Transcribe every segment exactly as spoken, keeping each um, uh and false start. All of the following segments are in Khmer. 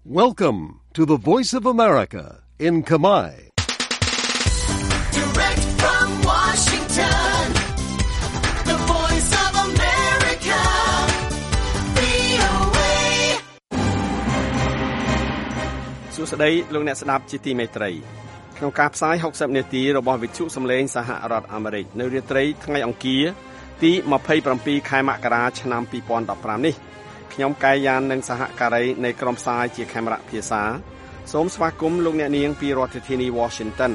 Welcome to the Voice of America in Khmer. Direct from Washington, the Voice of America, វី អូ เอសួស្តីលោកអ្នកស្ដាប់ជាទីមេត្រីក្នុងការផ្សាយšestdesiatនាទីរបស់វិទ្យុសំឡេងសហរដ្ឋអាមេរិកនៅរាត្រីថ្ងៃអង្គារទីtwenty-sevenខែមករាឆ្នាំtwenty fifteenនេះខ្ញុំកាយយ៉ាននិងសហការីនៃក្រុមផ្សាយជាខេមរៈភាសាសូមស្វាគមន៍លោកអ្នកនាងពីរដ្ឋធានី Washington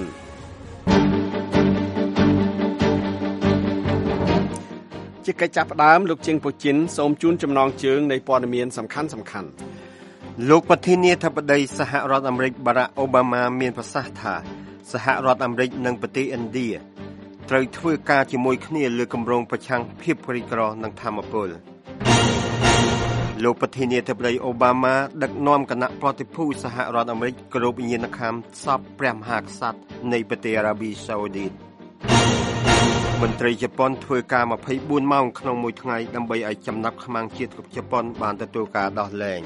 ជាកិច្ចចាប់ផ្ដើមលោកជិងពូជីនសូមជូនចំណងជើងនៃព័ត៌មានសំខាន់សំខាន់លោកប្រធានាធិបតីសហរដ្ឋអាមេរិក Barack Obama មានប្រសាសន៍ថាសហរដ្ឋអាមេរិកនិងប្រទេសឥណ្ឌាត្រូវធ្វើការជាមួយគ្នាលើគម្រោងប្រឆាំងភាពក្រីក្រនិងថាមពលលោកប្រធានាធិបតី Obama ដឹកនាំគណៈប្រតិភូសហរដ្ឋអាមេរិកគោរពវិញ្ញាណក្ខន្ធសពព្រះមហាក្សត្រនៃប្រទេសអារ៉ាប៊ីសាអូឌីតមន្ត្រីជប៉ុនធ្វើការtwenty-fourម៉ោងក្នុងមួយថ្ងៃដើម្បីឲ្យចំណាប់ខ្មាំងជាតិជប៉ុនបានទទួលការដោះលែង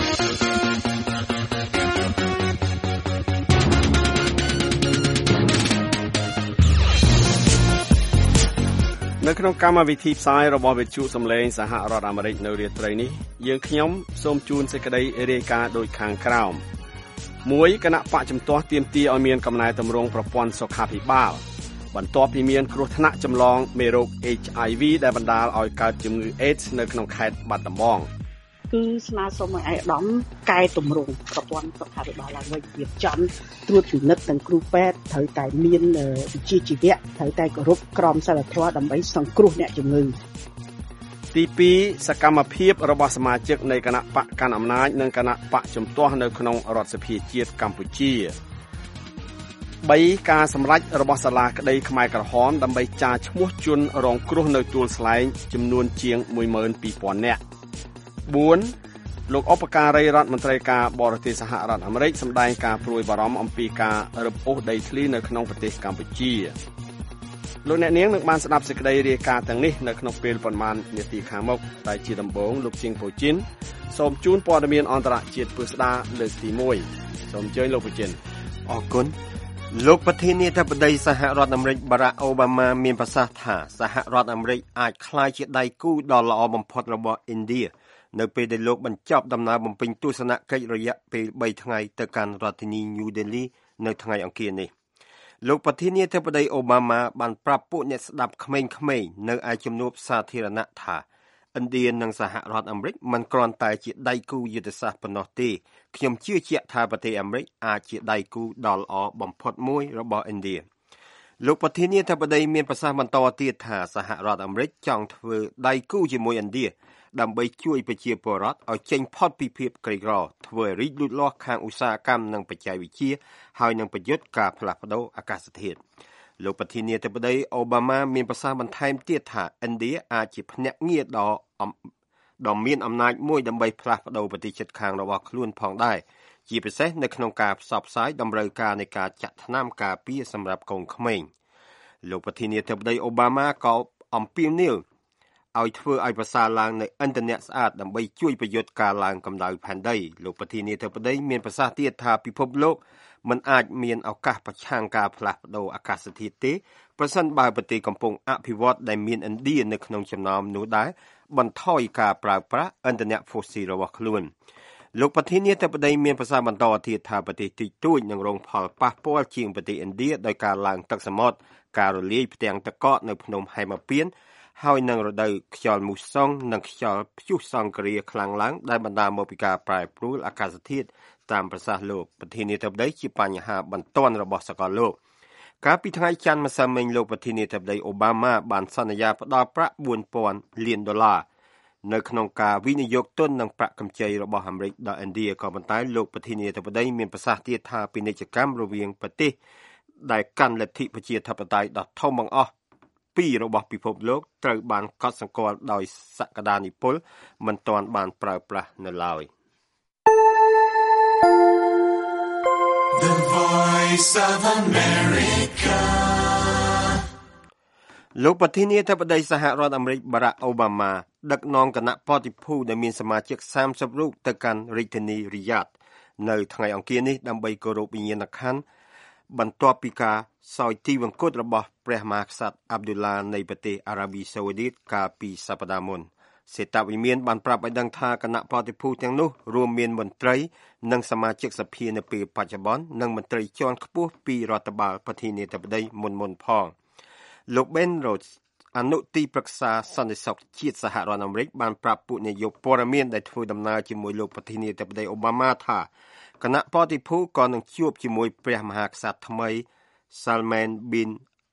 នៅក្នុងកម្មវិធីផ្សាយរបស់វិទ្យុសំឡេងសហរដ្ឋអាមេរិកនៅរាត្រីនេះយើងខ្ញុំសូមជូនសេចក្តីរាយការណ៍ដូចខាងក្រោមមួយគណៈបកជំទាស់ទាមទារឲ្យមានកំណែទម្រង់ប្រព័ន្ធសុខាភិបាលបន្ទាប់ពីមានគ្រោះថ្នាក់ចម្លងមេរោគ H I V ដែលបណ្ដាលឲ្យកើតជំងឺ AIDS នៅក្នុងខេត្តបាត់ដំបងគឺស្នើសុំឲ្យអាយដាមកែតម្រង់ប្រព័ន្ធសុខាភិបាលឡើងវិញរៀបចំត្រួតពិនិត្យទាំងគ្រូពេទ្យត្រូវតែមានវិជ្ជាជីវៈត្រូវតែគោរពក្រមសីលធម៌ដើម្បីសង្គ្រោះអ្នកជំងឺទីtwoសកម្មភាពរបស់សមាជិកនៃគណៈបកកាន់អំណាចនិងគណៈបកជំទាស់នៅក្នុងរដ្ឋសភាជាតិកម្ពុជាthreeការសម្រេចរបស់សាលាក្តីខ្មែរក្រហមដើម្បីចារឈ្មោះជនរងគ្រោះនៅទួលស្លែងចំនួនជាងtwelve thousandនាក់fourលោកឧបការីរដ្ឋមន្ត្រីការបរទេសសហរដ្ឋអាមេរិកសម្ដែងការព្រួយបារម្ភអំពីការរឹបអូសដីធ្លីនៅក្នុងប្រទេសកម្ពុជាលោកអ្នកនាងនឹងបានស្ដាប់សេចក្តីរាយការណ៍ទាំងនេះនៅក្នុងពេលប៉ុន្មាននាទីខាងមុខតែជាដំបូងលោកជាងពូជីនសូមជូនព័ត៌មានអន្តរជាតិពិស្ដាលើកទីoneសូមអញ្ជើញលោកពូជីនអរគុណលោកប្រធានាធិបតីសហរដ្ឋអាមេរិក Barack Obama មានប្រសាសន៍ថាសហរដ្ឋអាមេរិកអាចក្លាយជាដៃគូដ៏ល្អបំផុតរបស់ឥណ្ឌានៅពេលដែលលោកបញ្ចប់ដំណើរបំពេញទស្សនកិច្ចរយៈពេលthreeថ្ងៃទៅកាន់រដ្ឋធានី New Delhi នៅថ្ងៃអង្គារនេះលោកប្រធានាធិបតី Obama បានប្រាប់ពួកអ្នកស្ដាប់ក្មេងៗនៅឯជំនួបសាធារណៈថាឥណ្ឌានិងសហរដ្ឋអាមេរិកមិនគ្រាន់តែជាដៃគូយុទ្ធសាស្ត្រប៉ុណ្ណោះទេខ្ញុំជឿជាក់ថាប្រទេសអាមេរិកអាចជាដៃគូដ៏ល្អបំផុតមួយរបស់ឥណ្ឌាលោកប្រធានាធិបតីមានប្រសាសន៍បន្តទៀតថាសហរដ្ឋអាមេរិកចង់ធ្វើដៃគូជាមួយឥណ្ឌាដើម្បីជួយប្រជាពលរដ្ឋឲ្យចេញផុតពីភាពក្រីក្រធ្វើរីកលូតលាស់ខាងឧស្សាហកម្មនិងបច្ចេកវិទ្យាហើយនឹងប្រយុទ្ធការផ្លាស់ប្ដូរអាកាសធាតុលោកប្រធានាធិបតី Obama មានប្រសាសន៍បន្ថែមទៀតថាឥណ្ឌាអាចជាភ្នាក់ងារដ៏ដ៏មានអំណាចមួយដើម្បីផ្លាស់ប្ដូរប្រទេសជិតខាងរបស់ខ្លួនផងដែរជាពិសេសនៅក្នុងការផ្សព្វផ្សាយតម្រូវការនៃការចាក់ថ្នាំការពារសម្រាប់កូនក្មេងលោកប្រធានាធិបតី Obama ក៏អំពាវនាវឲ្យធ្វើឲ្យប្រសើរឡើងនៅឥន្ធនៈស្អាតដើម្បីជួយប្រយុទ្ធការឡើងកម្ដៅផែនដីលោកប្រធានាធិបតីមានប្រសាសន៍ទៀតថាពិភពលោកមិនអាចមានឱកាសប្រឆាំងការផ្លាស់ប្ដូរអាកាសធាតុទេប្រសិនបើប្រទេសកំពុងអភិវឌ្ឍដែលមានឥណ្ឌានៅក្នុងចំណោមនោះដែរបន្ថយការប្រើប្រាស់ឥន្ធនៈហ្វូស៊ីលរបស់ខ្លួនលោកប្រធានាធិបតីមានប្រសាសន៍បន្តទៀតថាប្រទេសតិចតួចនឹងរងផលប៉ះពាល់ជាងប្រទេសឥណ្ឌាដោយការឡើងទឹកសមុទ្រការរលាយផ្ទាំងទឹកកកនៅភ្នំហេមពាន្តហើយនឹងរដូវខ្យល់មូសុងនិងខ្យល់ព្យុះសង្ឃរាខ្លាំងឡើងដែលបណ្ដាលមកពីការប្រែប្រួលអាកាសធាតុតាមប្រសាសន៍លោកប្រធានាធិបតីជាបញ្ហាបន្ទាន់របស់សកលលោកកាលពីថ្ងៃច័ន្ទម្សិលមិញលោកប្រធានាធិបតី Obama បានសន្យាផ្ដល់ប្រាក់four thousandលានដុល្លារនៅក្នុងការវិនិយោគទុននិងប្រាក់កម្ចីរបស់អាមេរិកដល់ឥណ្ឌាក៏ប៉ុន្តែលោកប្រធានាធិបតីមានប្រសាសន៍ទៀតថាពាណិជ្ជកម្មរវាងប្រទេសដែលកាន់លទ្ធិប្រជាធិបតេយ្យដ៏ធំបង្អស់ពីររបស់ពិភពលោកត្រូវបានកត់សម្គាល់ដោយសក្តានុពលមិនទាន់បានប្រើប្រាស់នៅឡើយ The Voice of America លោកប្រធានាធិបតីសហរដ្ឋអាមេរិក Barack Obama ដឹកនាំគណៈប្រតិភូដែលមានសមាជិកthirtyរូបទៅកាន់រាជធានី Riyadh នៅថ្ងៃអង្គារនេះដើម្បីគោរពវិញ្ញាណក្ខន្ធបន្ទាប់ពីការសោយទីវង្គតរបស់ព្រះមហាក្សត្រអាប់ឌុលឡានៃប្រទេសអារ៉ាប៊ីសាអូឌីតកាលពីសប្តាហ៍មុនសេតវិមានបានប្រាប់ឲ្យដឹងថាគណៈបដិភូទាំងនោះរួមមានមន្ត្រីនិងសមាជិកសភានៅពេលបច្ចុប្បន្ននិងមន្ត្រីជាន់ខ្ពស់ពីរដ្ឋបាលប្រធានាធិបតីមុនមុនផងលោក Ben Rhodes អនុទីប្រឹក្សាសន្តិសុខជាតិសហរដ្ឋអាមេរិកបានប្រាប់ពួកនាយកព័ត៌មានដែលធ្វើដំណើរជាមួយលោកប្រធានាធិបតីអូបាម៉ាថាគណៈបដិភូក៏នឹងជួបជាមួយព្រះមហាក្សត្រថ្មី Salman bin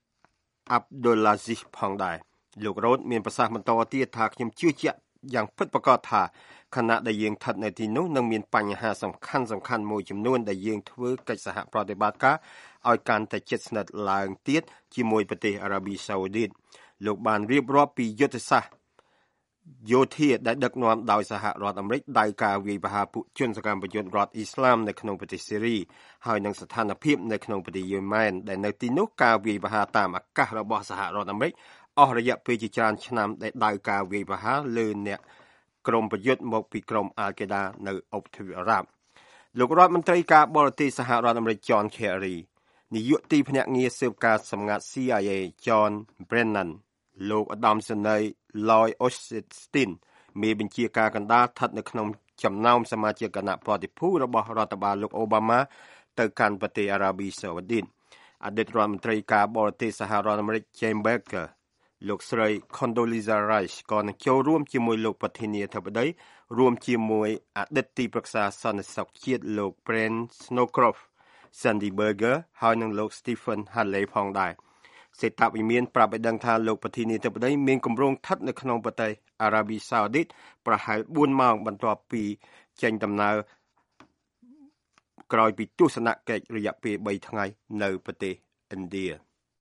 Abdulaziz ផងដែរលោក Rhodes មានប្រសាសន៍បន្តទៀតថាខ្ញុំជឿជាក់យ៉ាងពិតប្រាកដថាខណៈដែលយើងស្ថិតនៅទីនោះនឹងមានបញ្ហាសំខាន់សំខាន់មួយចំនួនដែលយើងធ្វើកិច្ចសហប្រតិបត្តិការឲ្យកាន់តែជិតស្និទ្ធឡើងទៀតជាមួយប្រទេសអារ៉ាប៊ីសាអូឌីតលោកបានរៀបរាប់ពីយុទ្ធសាស្ត្រយោធាដែលដឹកនាំដោយសហរដ្ឋអាមេរិកដៅការវាយប្រហារពួកជនសកម្មប្រយុទ្ធរដ្ឋអ៊ីស្លាមនៅក្នុងប្រទេសសេរីហើយនឹងស្ថានភាពនៅក្នុងប្រទេសយេម៉ែនដែលនៅទីនោះការវាយប្រហារតាមអាកាសរបស់សហរដ្ឋអាមេរិកអស់រយៈពេលជាច្រើនឆ្នាំដែលដៅការវាយប្រហារលើអ្នកក្រុមប្រយុទ្ធមកពីក្រុមអាល់កេដានៅអ៊ុបទ្វីបអារ៉ាប់លោករដ្ឋមន្ត្រីការបរទេសសហរដ្ឋអាមេរិក John Kerry នាយកទីភ្នាក់ងារស៊ើបការសម្ងាត់ C I A John Brennan លោកឧត្តមសេនីយ៍ Lloyd Austin មេបញ្ជាការកណ្ដាលស្ថិតនៅក្នុងចំណោមសមាជិកគណៈបដិភូរបស់រដ្ឋបាលលោកអូបាម៉ាទៅកាន់ប្រទេសអារ៉ាប៊ីសាអូឌីតអតីតរដ្ឋមន្ត្រីការបរទេសសហរដ្ឋអាមេរិក James Baker លោកស្រី Condoleezza Rice ក៏នឹងចូលរួមជាមួយលោកប្រធានាធិបតីរួមជាមួយអតីតទីប្រឹក្សាសន្តិសុខជាតិលោក Brent Snowcroft Sandy Berger ហើយនិងលោក Stephen Halley ផងដែរសេតវិមានប្រាប់ឲ្យដឹងថាលោកប្រធានាធិបតីមានគម្រោងស្ថិតនៅក្នុងប្រទេសអារ៉ាប៊ីសាអូឌីតប្រហែលបួនម៉ោងបន្ទាប់ពីចេញដំណើរក្រោយពីទស្សនកិច្ចរយៈពេលបីថ្ងៃនៅប្រទេសឥណ្ឌា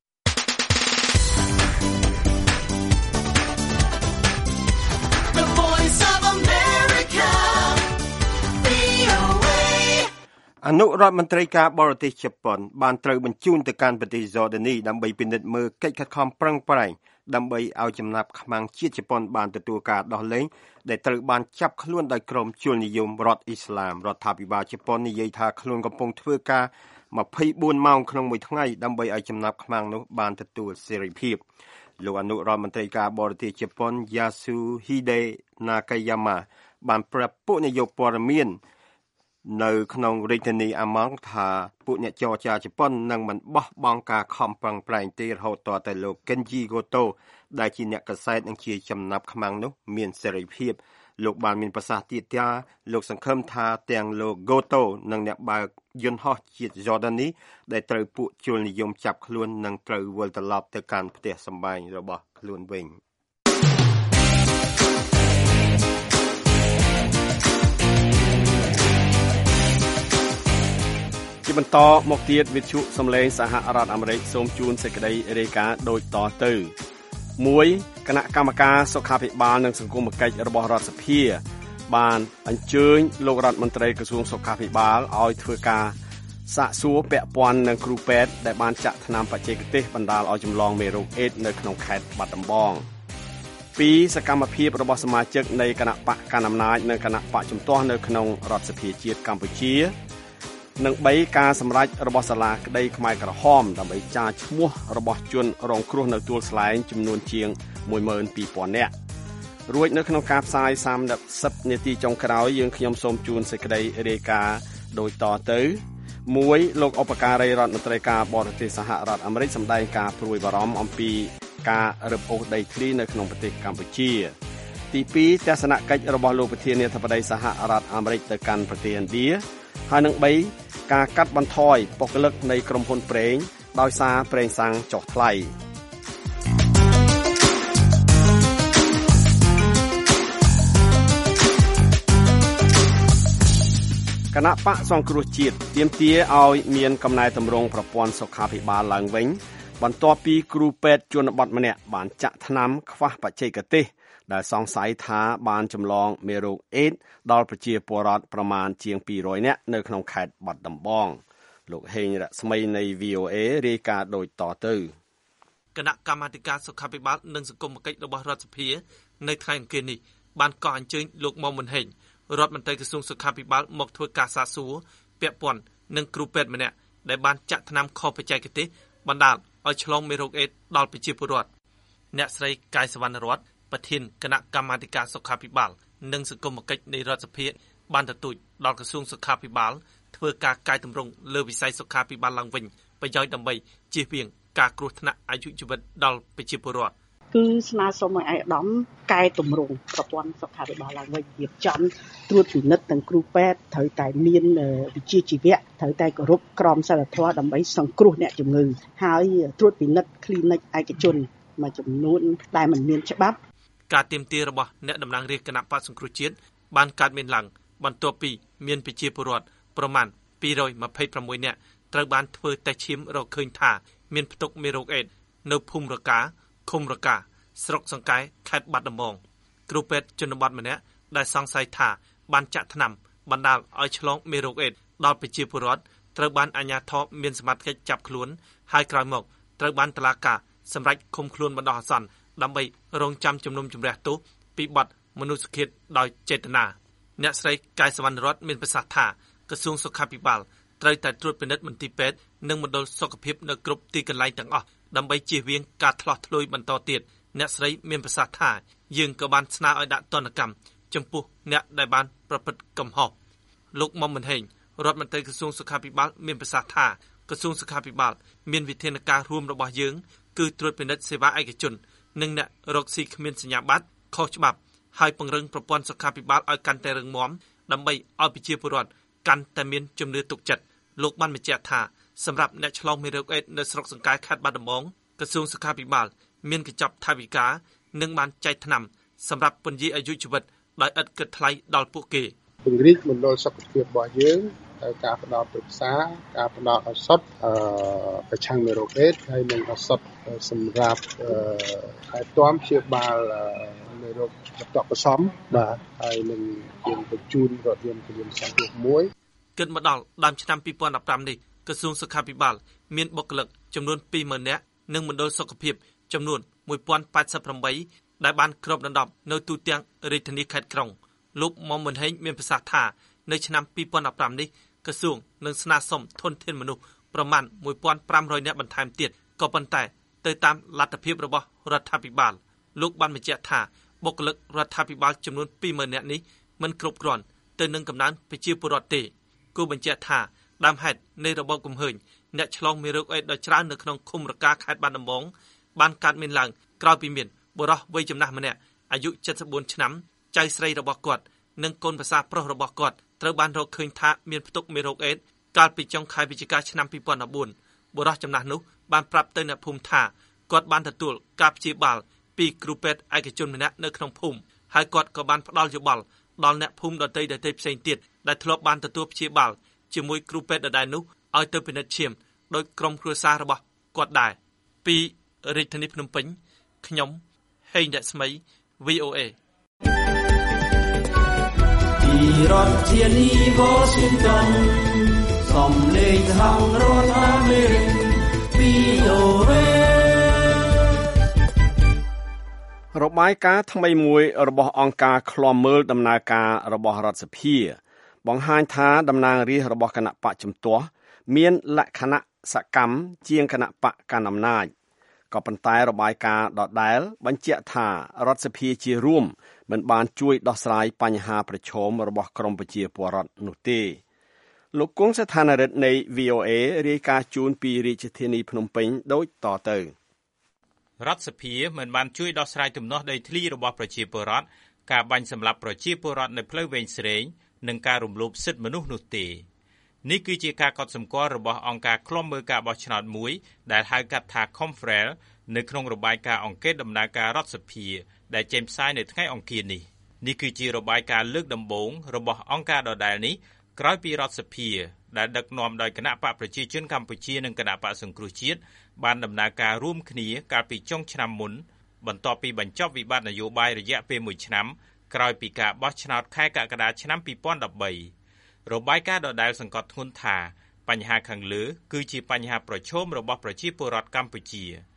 អនុរដ្ឋមន្ត្រីការបរទេសជប៉ុនបានត្រូវបញ្ជូនទៅកាន់ប្រទេសយ៉ូដានីដើម្បីពិនិត្យមើលកិច្ចខិតខំប្រឹងប្រែងដើម្បីឲ្យចំណាប់ខ្មាំងជាតិជប៉ុនបានទទួលការដោះលែងដែលត្រូវបានចាប់ខ្លួនដោយក្រុមជននិយមរដ្ឋអ៊ីស្លាមរដ្ឋាភិបាលជប៉ុននិយាយថាខ្លួនកំពុងធ្វើការម្ភៃបួនម៉ោងក្នុងមួយថ្ងៃដើម្បីឲ្យចំណាប់ខ្មាំងនោះបានទទួលសេរីភាពលោកអនុរដ្ឋមន្ត្រីការបរទេសជប៉ុន Yasuhide Nakayama បានប្រាប់ពួកនាយកព័ត៌មាននៅក្នុងរាជធានីអាម៉ង់ថាពួកអ្នកចរចាជប៉ុននឹងមិនបោះបង់ការខំប្រឹងប្រែងទេរហូតតតែលោក Kenji Goto ដែលជាអ្នកកសែតនិងជាចំណាប់ខ្មាំងនោះមានសេរីភាពលោកបានមានប្រសាសន៍ទៀតថាលោកសង្ឃឹមថាទាំងលោក Goto និងអ្នកបើកយន្តហោះជាតិយ៉ូដានីដែលត្រូវពួកជននិយមចាប់ខ្លួននឹងត្រូវវិលត្រឡប់ទៅកាន់ផ្ទះសម្បែងរបស់ខ្លួនវិញជាបន្តមកទៀតវិទ្យុសំឡេងសហរដ្ឋអាមេរិកសូមជូនសេចក្តីរាយការណ៍ដូចតទៅមួយគណៈកម្មការសុខាភិបាលនិងសង្គមគិច្ចរបស់រដ្ឋសភាបានអញ្ជើញលោករដ្ឋមន្ត្រីក្រសួងសុខាភិបាលឲ្យធ្វើការសាកសួរពាក់ព័ន្ធនឹងគ្រូពេទ្យដែលបានចាក់ថ្នាំបច្ចេកទេសបណ្ដាលឲ្យចម្លងមេរោគអេដស៍នៅក្នុងខេត្តបាត់ដំបងពីសកម្មភាពរបស់សមាជិកនៃគណៈបកកណ្ដាលអំណាចនិងគណៈបកជំទាស់នៅក្នុងរដ្ឋសភាជាតិកម្ពុជានិងបីការសម្រេចរបស់សាលាក្តីខ្មែរក្រហមដើម្បីចារឈ្មោះរបស់ជនរងគ្រោះនៅទួលស្លែងចំនួនជាងមួយម៉ឺនពីរពាន់នាក់រួចនៅក្នុងការផ្សាយសាមសិបនាទីចុងក្រោយយើងខ្ញុំសូមជូនសេចក្តីរាយការណ៍ដូចតទៅមួយលោកឧបការីរដ្ឋមន្ត្រីការបរទេសសហរដ្ឋអាមេរិកសម្ដែងការព្រួយបារម្ភអំពីការរឹបអូសដីធ្លីនៅក្នុងប្រទេសកម្ពុជាទីពីរទស្សនកិច្ចរបស់លោកប្រធានាធិបតីសហរដ្ឋអាមេរិកទៅកាន់ប្រទេសឥណ្ឌាហើយនឹងបីការកាត់បន្ថយបុគ្គលិកនៃក្រុមហ៊ុនប្រេងដោយសារប្រេងសាំងចុះថ្លៃគណៈបកសង្គ្រោះជាតិទាមទារឲ្យមានកំណែទម្រង់ប្រព័ន្ធសុខាភិបាលឡើងវិញបន្ទាប់ពីគ្រូពេទ្យជនបទម្នាក់បានចាក់ថ្នាំខ្វះបច្ចេកទេសដែលសង្ស័យថាបានចម្លងមេរោគអេដស៍ដល់ប្រជាពលរដ្ឋប្រមាណជាងពីររយនាក់នៅក្នុងខេត្តបាត់ដំបងលោកហេងរស្មីនៃ V O A រាយការណ៍ដូចតទៅគណៈកម្មាធិការសុខាភិបាលនិងសង្គមគិច្ចរបស់រដ្ឋសភានៅថ្ងៃអង្គារនេះបានកោះអញ្ជើញលោកមុំមុនហេងរដ្ឋមន្ត្រីក្រសួងសុខាភិបាលមកធ្វើការសាកសួរពាក់ព័ន្ធនឹងគ្រូពេទ្យម្នាក់ដែលបានចាក់ថ្នាំខុសបច្ចេកទេសបណ្ដាលឲ្យឆ្លងមេរោគអេដស៍ដល់ប្រជាពលរដ្ឋអ្នកស្រីកាយសវណ្ណរតន៍ប្រធានគណៈកម្មាធិការសុខាភិបាលនិងសង្គមគិច្ចនៃរដ្ឋសភាបានទទូចដល់ក្រសួងសុខាភិបាលធ្វើការកែតម្រង់លើវិស័យសុខាភិបាលឡើងវិញប្រយោជន៍ដើម្បីជៀសវាងការគ្រោះថ្នាក់អាយុជីវិតដល់ប្រជាពលរដ្ឋគឺស្នើសុំឲ្យឯកឧត្តមកែតម្រង់ប្រព័ន្ធសុខាភិបាលឡើងវិញរៀបចំត្រួតពិនិត្យទាំងគ្រូពេទ្យត្រូវតែមានវិជ្ជាជីវៈត្រូវតែគោរពក្រមសីលធម៌ដើម្បីសង្គ្រោះអ្នកជំងឺហើយត្រួតពិនិត្យ clinic ឯកជនមួយចំនួនដែលមិនមានច្បាប់ការទាមទាររបស់អ្នកតំណាងរាស្ត្រគណៈបក្សសង្គ្រោះជាតិបានកើតមានឡើងបន្ទាប់ពីមានប្រជាពលរដ្ឋប្រមាណពីររយម្ភៃប្រាំមួយនាក់ត្រូវបានធ្វើតេស្តឈាមរកឃើញថាមានផ្ទុកមេរោគអេដស៍នៅភូមិរកាឃុំរកាស្រុកសង្កែខេត្តបាត់ដំបងគ្រូពេទ្យជនបទម្នាក់ដែលសង្ស័យថាបានចាក់ថ្នាំបណ្ដាលឲ្យឆ្លងមេរោគអេដស៍ដល់ប្រជាពលរដ្ឋត្រូវបានអាជ្ញាធរមានសមត្ថកិច្ចចាប់ខ្លួនហើយក្រោយមកត្រូវបានតុលាការសម្រេចឃុំខ្លួនបណ្ដោះអាសន្នដើម្បីរងចាំជំនុំជម្រះទោសពីបទមនុស្សឃាតដោយចេតនាអ្នកស្រីកាយសវណ្ណរតន៍មានប្រសាសន៍ថាក្រសួងសុខាភិបាលត្រូវតែត្រួតពិនិត្យមន្ទីរពេទ្យនិងមណ្ឌលសុខភាពនៅគ្រប់ទីកន្លែងទាំងអស់ដើម្បីជៀសវាងការឆ្លោះឆ្លួយបន្តទៀតអ្នកស្រីមានប្រសាសន៍ថាយើងក៏បានស្នើឲ្យដាក់ទណ្ឌកម្មចំពោះអ្នកដែលបានប្រព្រឹត្តកំហុសលោកមុំមិនហេងរដ្ឋមន្ត្រីក្រសួងសុខាភិបាលមានប្រសាសន៍ថាក្រសួងសុខាភិបាលមានវិធានការរួមរបស់យើងគឺត្រួតពិនិត្យសេវាឯកជននិងអ្នករកស៊ីគ្មានសញ្ញាបត្រខុសច្បាប់ហើយពង្រឹងប្រព័ន្ធសុខាភិបាលឲ្យកាន់តែរឹងមាំដើម្បីឲ្យប្រជាពលរដ្ឋកាន់តែមានជំនឿទុកចិត្តលោកបានបញ្ជាក់ថាសម្រាប់អ្នកឆ្លងមេរោគអេដស៍នៅស្រុកសង្កែខេត្តបាត់ដំបងក្រសួងសុខាភិបាលមានកញ្ចប់ថវិកានិងបានចែកថ្នាំសម្រាប់ពន្យាអាយុជីវិតដោយឥតគិតថ្លៃដល់ពួកគេពង្រីកមណ្ឌលសុខភាពរបស់យើងដោយការផ្តល់ប្រឹក្សាការផ្តល់ឱសថអឺប្រឆាំងមេរោគអេដស៍ហើយនិងឱសថសម្រាប់ថែទាំព្យាបាលមេរោគបន្តបន្សំបាទហើយនឹងយើងបញ្ជូនរថយន្តជំនាញសង្គ្រោះមួយគិតមកដល់ដើមឆ្នាំពីរពាន់ដប់ប្រាំនេះក្រសួងសុខាភិបាលមានបុគ្គលិកចំនួនពីរម៉ឺននាក់និងមណ្ឌលសុខភាពចំនួនមួយពាន់ប៉ែតសិបប្រាំបីដែលបានគ្របដណ្ដប់នៅទូទាំងរាជធានីខេត្តក្រុងលោកមុំមិនហេងមានប្រសាសន៍ថានៅឆ្នាំពីរពាន់ដប់ប្រាំនេះក្រសួងនឹងស្នើសុំធនធានមនុស្សប្រមាណមួយពាន់ប្រាំរយនាក់បន្ថែមទៀតក៏ប៉ុន្តែទៅតាមលទ្ធភាពរបស់រដ្ឋាភិបាលលោកបានបញ្ជាក់ថាបុគ្គលិករដ្ឋាភិបាលចំនួនពីរម៉ឺននាក់នេះមិនគ្រប់គ្រាន់ទៅនឹងកំណើនប្រជាពលរដ្ឋទេគូបញ្ជាក់ថាដើមហេតុនៃរបបកំហើញអ្នកឆ្លងមេរោគអេដស៍ដ៏ច្រើននៅក្នុងឃុំរកាខេត្តបាត់ដំបងបានកើតមានឡើងក្រោយពីមានបុរសវ័យចំណាស់ម្នាក់អាយុเจ็ดสิบสี่ឆ្នាំចៅស្រីរបស់គាត់និងកូនប្រសាប្រុសរបស់គាត់ត្រូវបានរកឃើញថាមានផ្ទុកមេរោគអេដស៍កាលពីចុងខែវិច្ឆិកាឆ្នាំពីរពាន់ដប់បួនបុរសចំណាស់នោះបានប្រាប់ទៅអ្នកភូមិថាគាត់បានទទួលការព្យាបាលពីគ្រូពេទ្យឯកជនម្នាក់នៅក្នុងភូមិហើយគាត់ក៏បានផ្ដល់យោបល់ដល់អ្នកភូមិដទៃដទៃផ្សេងទៀតដែលធ្លាប់បានទទួលព្យាបាលជាមួយគ្រូពេទ្យដដែលនោះឲ្យទៅពិនិត្យឈាមដោយក្រុមគ្រួសាររបស់គាត់ដែរពីរាជធានីភ្នំពេញខ្ញុំហេងរស្មី វី អូ เอពីរដ្ឋធានី Washington សំឡេងសហរដ្ឋអាមេរិក វី អូ เอរបាយការណ៍ថ្មីមួយរបស់អង្គការឃ្លាំមើលដំណើរការរបស់រដ្ឋសភាបង្ហាញថាតំណាងរាស្ត្ររបស់គណៈបកជំទាស់មានលក្ខណៈសកម្មជាងគណៈបកកណ្ដាលអំណាចក៏ប៉ុន្តែរបាយការណ៍ដដែលបញ្ជាក់ថារដ្ឋសភាជារួមមិនបានជួយដោះស្រាយបញ្ហាប្រឈមរបស់ក្រមប្រជាពលរដ្ឋនោះទេលោកគង់ស្ថានរិទ្ធនៃ វី អូ เอ រាយការណ៍ជូនពីរាជធានីភ្នំពេញដូចតទៅរដ្ឋសភាមិនបានជួយដោះស្រាយទំនាស់ដីធ្លីរបស់ប្រជាពលរដ្ឋការបាញ់សម្លាប់ប្រជាពលរដ្ឋនៅផ្លូវវែងស្រេងនិងការរំលោភសិទ្ធិមនុស្សនោះទេនេះគឺជាការកត់សម្គាល់របស់អង្គការឃ្លាំមើលការបោះឆ្នោតមួយដែលហៅកាត់ថា Confrel នៅក្នុងរបាយការណ៍អង្កេតដំណើរការរដ្ឋសភាដែលចេញផ្សាយនៅថ្ងៃអង្គារនេះនេះគឺជារបាយការណ៍លើកដំបូងរបស់អង្គការដដែលនេះក្រោយពីរដ្ឋសភាដែលដឹកនាំដោយគណៈបកប្រជាជនកម្ពុជានិងគណៈបកសង្គ្រោះជាតិបានដំណើរការរួមគ្នាកាលពីចុងឆ្នាំមុនបន្ទាប់ពីបញ្ចប់វិបត្តិនយោបាយរយៈពេលមួយឆ្នាំក្រោយពីការបោះឆ្នោតខែកក្កដាឆ្នាំពីរពាន់ដប់បីរបាយការណ៍ដដែលសង្កត់ធ្ងន់ថាបញ្ហាខាងលើគឺជាបញ្ហាប្រឈមរបស់ប្រជាពលរដ្ឋកម្ពុជា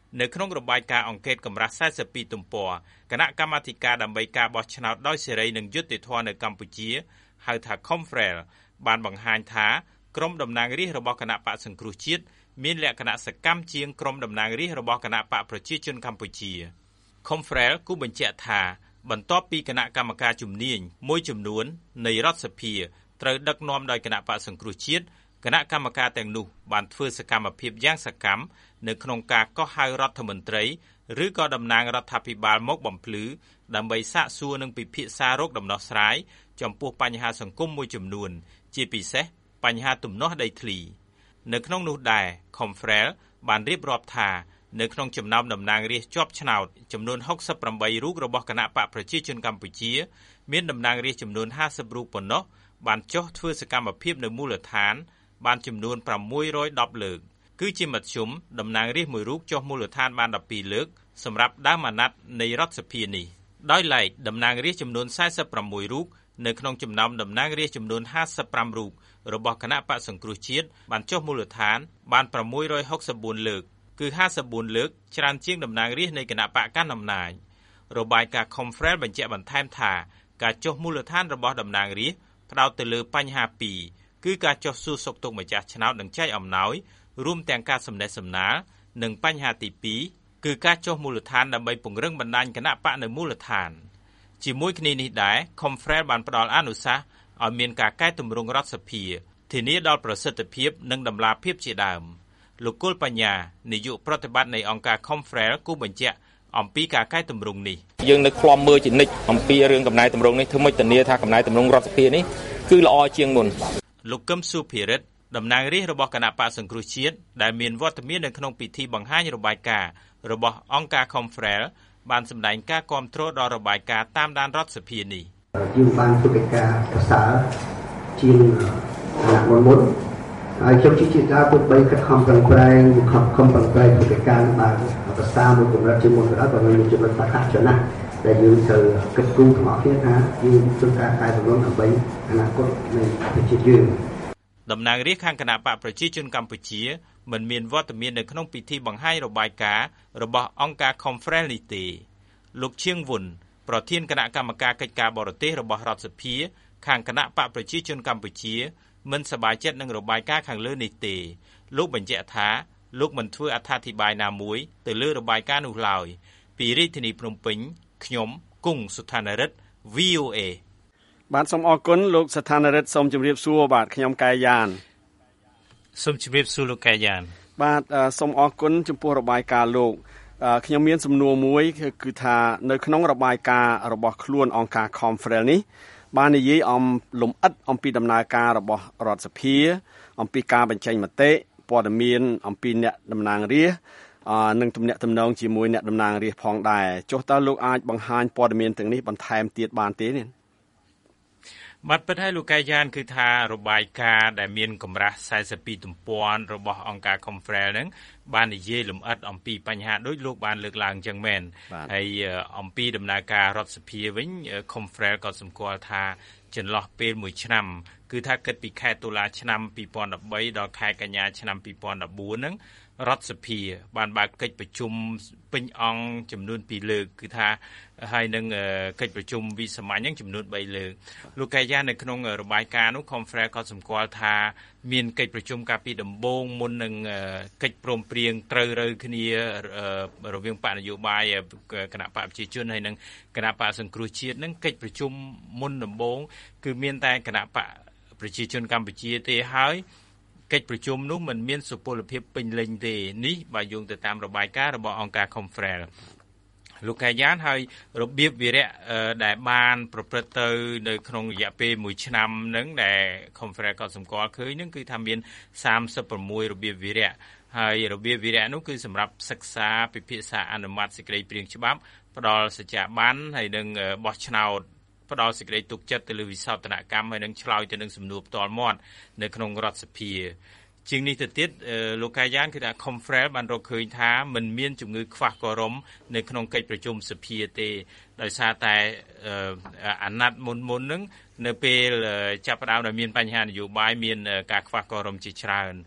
នៅក្នុងរបាយការណ៍អង្កេតកម្រាស់สี่สิบสองទំព័រគណៈកម្មាធិការដើម្បីការបោះឆ្នោតដោយសេរីនិងយុត្តិធម៌នៅកម្ពុជាហៅថា Confrel បានបង្ហាញថាក្រុមតំណាងរាស្ត្ររបស់គណៈបកសង្គ្រោះជាតិមានលក្ខណៈសកម្មជាងក្រុមតំណាងរាស្ត្ររបស់គណៈបកប្រជាជនកម្ពុជា Confrel គូបញ្ជាក់ថាបន្ទាប់ពីគណៈកម្មការជំនាញមួយចំនួននៃរដ្ឋសភាត្រូវដឹកនាំដោយគណៈបកសង្គ្រោះជាតិគណៈកម្មការទាំងនោះបានធ្វើសកម្មភាពយ៉ាងសកម្មនៅក្នុងការកោះហៅរដ្ឋមន្ត្រីឬក៏តំណាងរដ្ឋាភិបាលមកបំភ្លឺដើម្បីសាកសួរនិងពិភាក្សារោគដំណោះស្រាយចំពោះបញ្ហាសង្គមមួយចំនួនជាពិសេសបញ្ហាទំនាស់ដីធ្លីនៅក្នុងនោះដែរ Confrel បានរៀបរាប់ថានៅក្នុងចំណោមតំណាងរាស្ត្រជាប់ឆ្នោតចំនួនหกสิบแปดរូបរបស់គណៈបកប្រជាជនកម្ពុជាមានតំណាងរាស្ត្រចំនួនห้าสิบរូបប៉ុណ្ណោះបានចុះធ្វើសកម្មភាពនៅមូលដ្ឋានបានចំនួនหกร้อยสิบលើកគឺជាមធ្យមតំណាងរាស្ត្រមួយរូបចុះមូលដ្ឋានបានสิบสองលើកសម្រាប់ដើមអាណត្តិនៃរដ្ឋសភានេះដោយឡែកតំណាងរាស្ត្រចំនួនสี่สิบหกរូបនៅក្នុងចំណោមតំណាងរាស្ត្រចំនួនห้าสิบห้าរូបរបស់គណៈបកសង្គ្រោះជាតិបានចុះមូលដ្ឋានបានหกร้อยหกสิบสี่លើកគឺห้าสิบสี่លើកច្រើនជាងតំណាងរាស្ត្រនៃគណៈបកកណ្ដាលអំណាចរបាយការណ៍ Confrel បញ្ជាក់បន្ថែមថាការចុះមូលដ្ឋានរបស់តំណាងរាស្ត្រផ្ដោតទៅលើបញ្ហាពីរគឺការចុះសួរសុខទុក្ខម្ចាស់ឆ្នោតនិងចែកអំណោយរួមទាំងការសំណេះសំណាលនិងបញ្ហាទីពីរគឺការចុះមូលដ្ឋានដើម្បីពង្រឹងបណ្ដាញគណៈបកនៅមូលដ្ឋានជាមួយគ្នានេះដែរ Confrel បានផ្ដល់អនុសាសន៍ឲ្យមានការកែតម្រង់រដ្ឋសភាធានាដល់ប្រសិទ្ធភាពនិងតម្លាភាពជាដើមលោកគុលបញ្ញានាយកប្រតិបត្តិនៃអង្គការ Confrel គូបញ្ជាក់អំពីការកែតម្រង់នេះយើងនៅឃ្លាំមើលជានិច្ចអំពីរឿងកំណែតម្រង់នេះធ្វើម៉េចធានាថាកំណែតម្រង់រដ្ឋសភានេះគឺល្អជាងមុនលោកកឹមសុភិរិទ្ធតំណាងរាស្ត្ររបស់គណៈបកសង្គ្រោះជាតិដែលមានវត្តមាននៅក្នុងពិធីបង្ហាញរបាយការណ៍របស់អង្គការ Confrel បានសម្ដែងការគាំទ្រដល់របាយការណ៍តាមដានរដ្ឋសភានេះយើងបានធ្វើកិច្ចការប្រសើរជាងអាណត្តិមុនមុនហើយខ្ញុំជឿជាក់ថាពួកបីខិតខំប្រឹងប្រែងខំខំប្រឹងប្រែងធ្វើកិច្ចការបានប្រសើរមួយកម្រិតជាងមុនក៏ដោយក៏មានចំណុចប្រកាសចំណាស់ដែលយើងត្រូវគិតគូរទាំងអស់គ្នាថាយើងធ្វើការកែតម្រង់ដើម្បីអនាគតនៃប្រទេសយើងតំណាងរាស្ត្រខាងគណៈបកប្រជាជនកម្ពុជាមិនមានវត្តមាននៅក្នុងពិធីបង្ហាញរបាយការណ៍របស់អង្គការ Confrel នេះទេលោកឈៀងវុនប្រធានគណៈកម្មការកិច្ចការបរទេសរបស់រដ្ឋសភាខាងគណៈបកប្រជាជនកម្ពុជាមិនសប្បាយចិត្តនឹងរបាយការណ៍ខាងលើនេះទេលោកបញ្ជាក់ថាលោកមិនធ្វើអត្ថាធិប្បាយណាមួយទៅលើរបាយការណ៍នោះឡើយពីរាជធានីភ្នំពេញខ្ញុំគង់សុថានរិទ្ធ វី អូ เอបាទសូមអរគុណលោកសុថានរិទ្ធសូមជម្រាបសួរបាទខ្ញុំកែយ៉ានសូមជម្រាបសួរលោកកែយ៉ានបាទសូមអរគុណចំពោះរបាយការណ៍លោកខ្ញុំមានសំណួរមួយគឺថានៅក្នុងរបាយការណ៍របស់ខ្លួនអង្គការ Confrel នេះបាននិយាយអំលំអិតអំពីដំណើរការរបស់រដ្ឋសភាអំពីការបញ្ចេញមតិព័ត៌មានអំពីអ្នកតំណាងរាស្ត្រនិងទំនាក់ទំនងជាមួយអ្នកតំណាងរាស្ត្រផងដែរចុះតើលោកអាចបង្ហាញព័ត៌មានទាំងនេះបន្ថែមទៀតបានទេនេះបាទពិតហើយលោកកែយ៉ានគឺថារបាយការណ៍ដែលមានកម្រាស់สี่สิบสองទំព័ររបស់អង្គការ Confrel ហ្នឹងបាននិយាយលម្អិតអំពីបញ្ហាដូចលោកបានលើកឡើងចឹងមែនហើយអំពីដំណើរការរដ្ឋសភាវិញ Confrel ក៏សម្គាល់ថាចន្លោះពេលមួយឆ្នាំគឺថាគិតពីខែតុលាឆ្នាំពីរពាន់ដប់បីដល់ខែកញ្ញាឆ្នាំពីរពាន់ដប់បួនហ្នឹងរដ្ឋសភាបានបើកកិច្ចប្រជុំពេញអង្គចំនួនពីរលើកគឺថាហើយនឹងកិច្ចប្រជុំវិសាមញ្ញហ្នឹងចំនួនបីលើកលោកកែយ៉ានៅក្នុងរបាយការណ៍នោះ Confrel ក៏សម្គាល់ថាមានកិច្ចប្រជុំកាលពីដំបូងមុននឹងកិច្ចព្រមព្រៀងត្រូវរើគ្នារវាងបកនយោបាយគណៈបកប្រជាជនហើយនិងគណៈបកសង្គ្រោះជាតិហ្នឹងកិច្ចប្រជុំមុនដំបូងគឺមានតែគណៈបកប្រជាជនកម្ពុជាទេហើយកិច្ចប្រជុំនោះមិនមានសុពលភាពពេញលេញទេនេះបើយោងទៅតាមរបាយការណ៍របស់អង្គការ Confrel លោកកែយ៉ានហើយរបៀបវិរៈដែលបានប្រព្រឹត្តទៅនៅក្នុងរយៈពេលមួយឆ្នាំហ្នឹងដែល Confrel ក៏សម្គាល់ឃើញហ្នឹងគឺថាមានសាមសិបប្រាំមួយរបៀបវិរៈហើយរបៀបវិរៈនោះគឺសម្រាប់សិក្សាពិភាក្សាអនុម័តសេចក្តីព្រាងច្បាប់ផ្ដល់សច្ចាប័នហើយនឹងបោះឆ្នោតផ្ដល់សេចក្តីទុកចិត្តទៅលើវិសោធនកម្មហើយនឹងឆ្លើយទៅនឹងសំណួរផ្ទាល់មាត់នៅក្នុងរដ្ឋសភាជាងនេះទៅទៀតលោកកែយ៉ានគឺថា Confrel បានរកឃើញថាមិនមានជំងឺខ្វះគោរមនៅក្នុងកិច្ចប្រជុំសភាទេដោយសារតែអាណត្តិមុនមុនហ្នឹងនៅពេលចាប់ផ្ដើមដែលមានបញ្ហានយោបាយមានការខ្វះគោរមជាច្រើន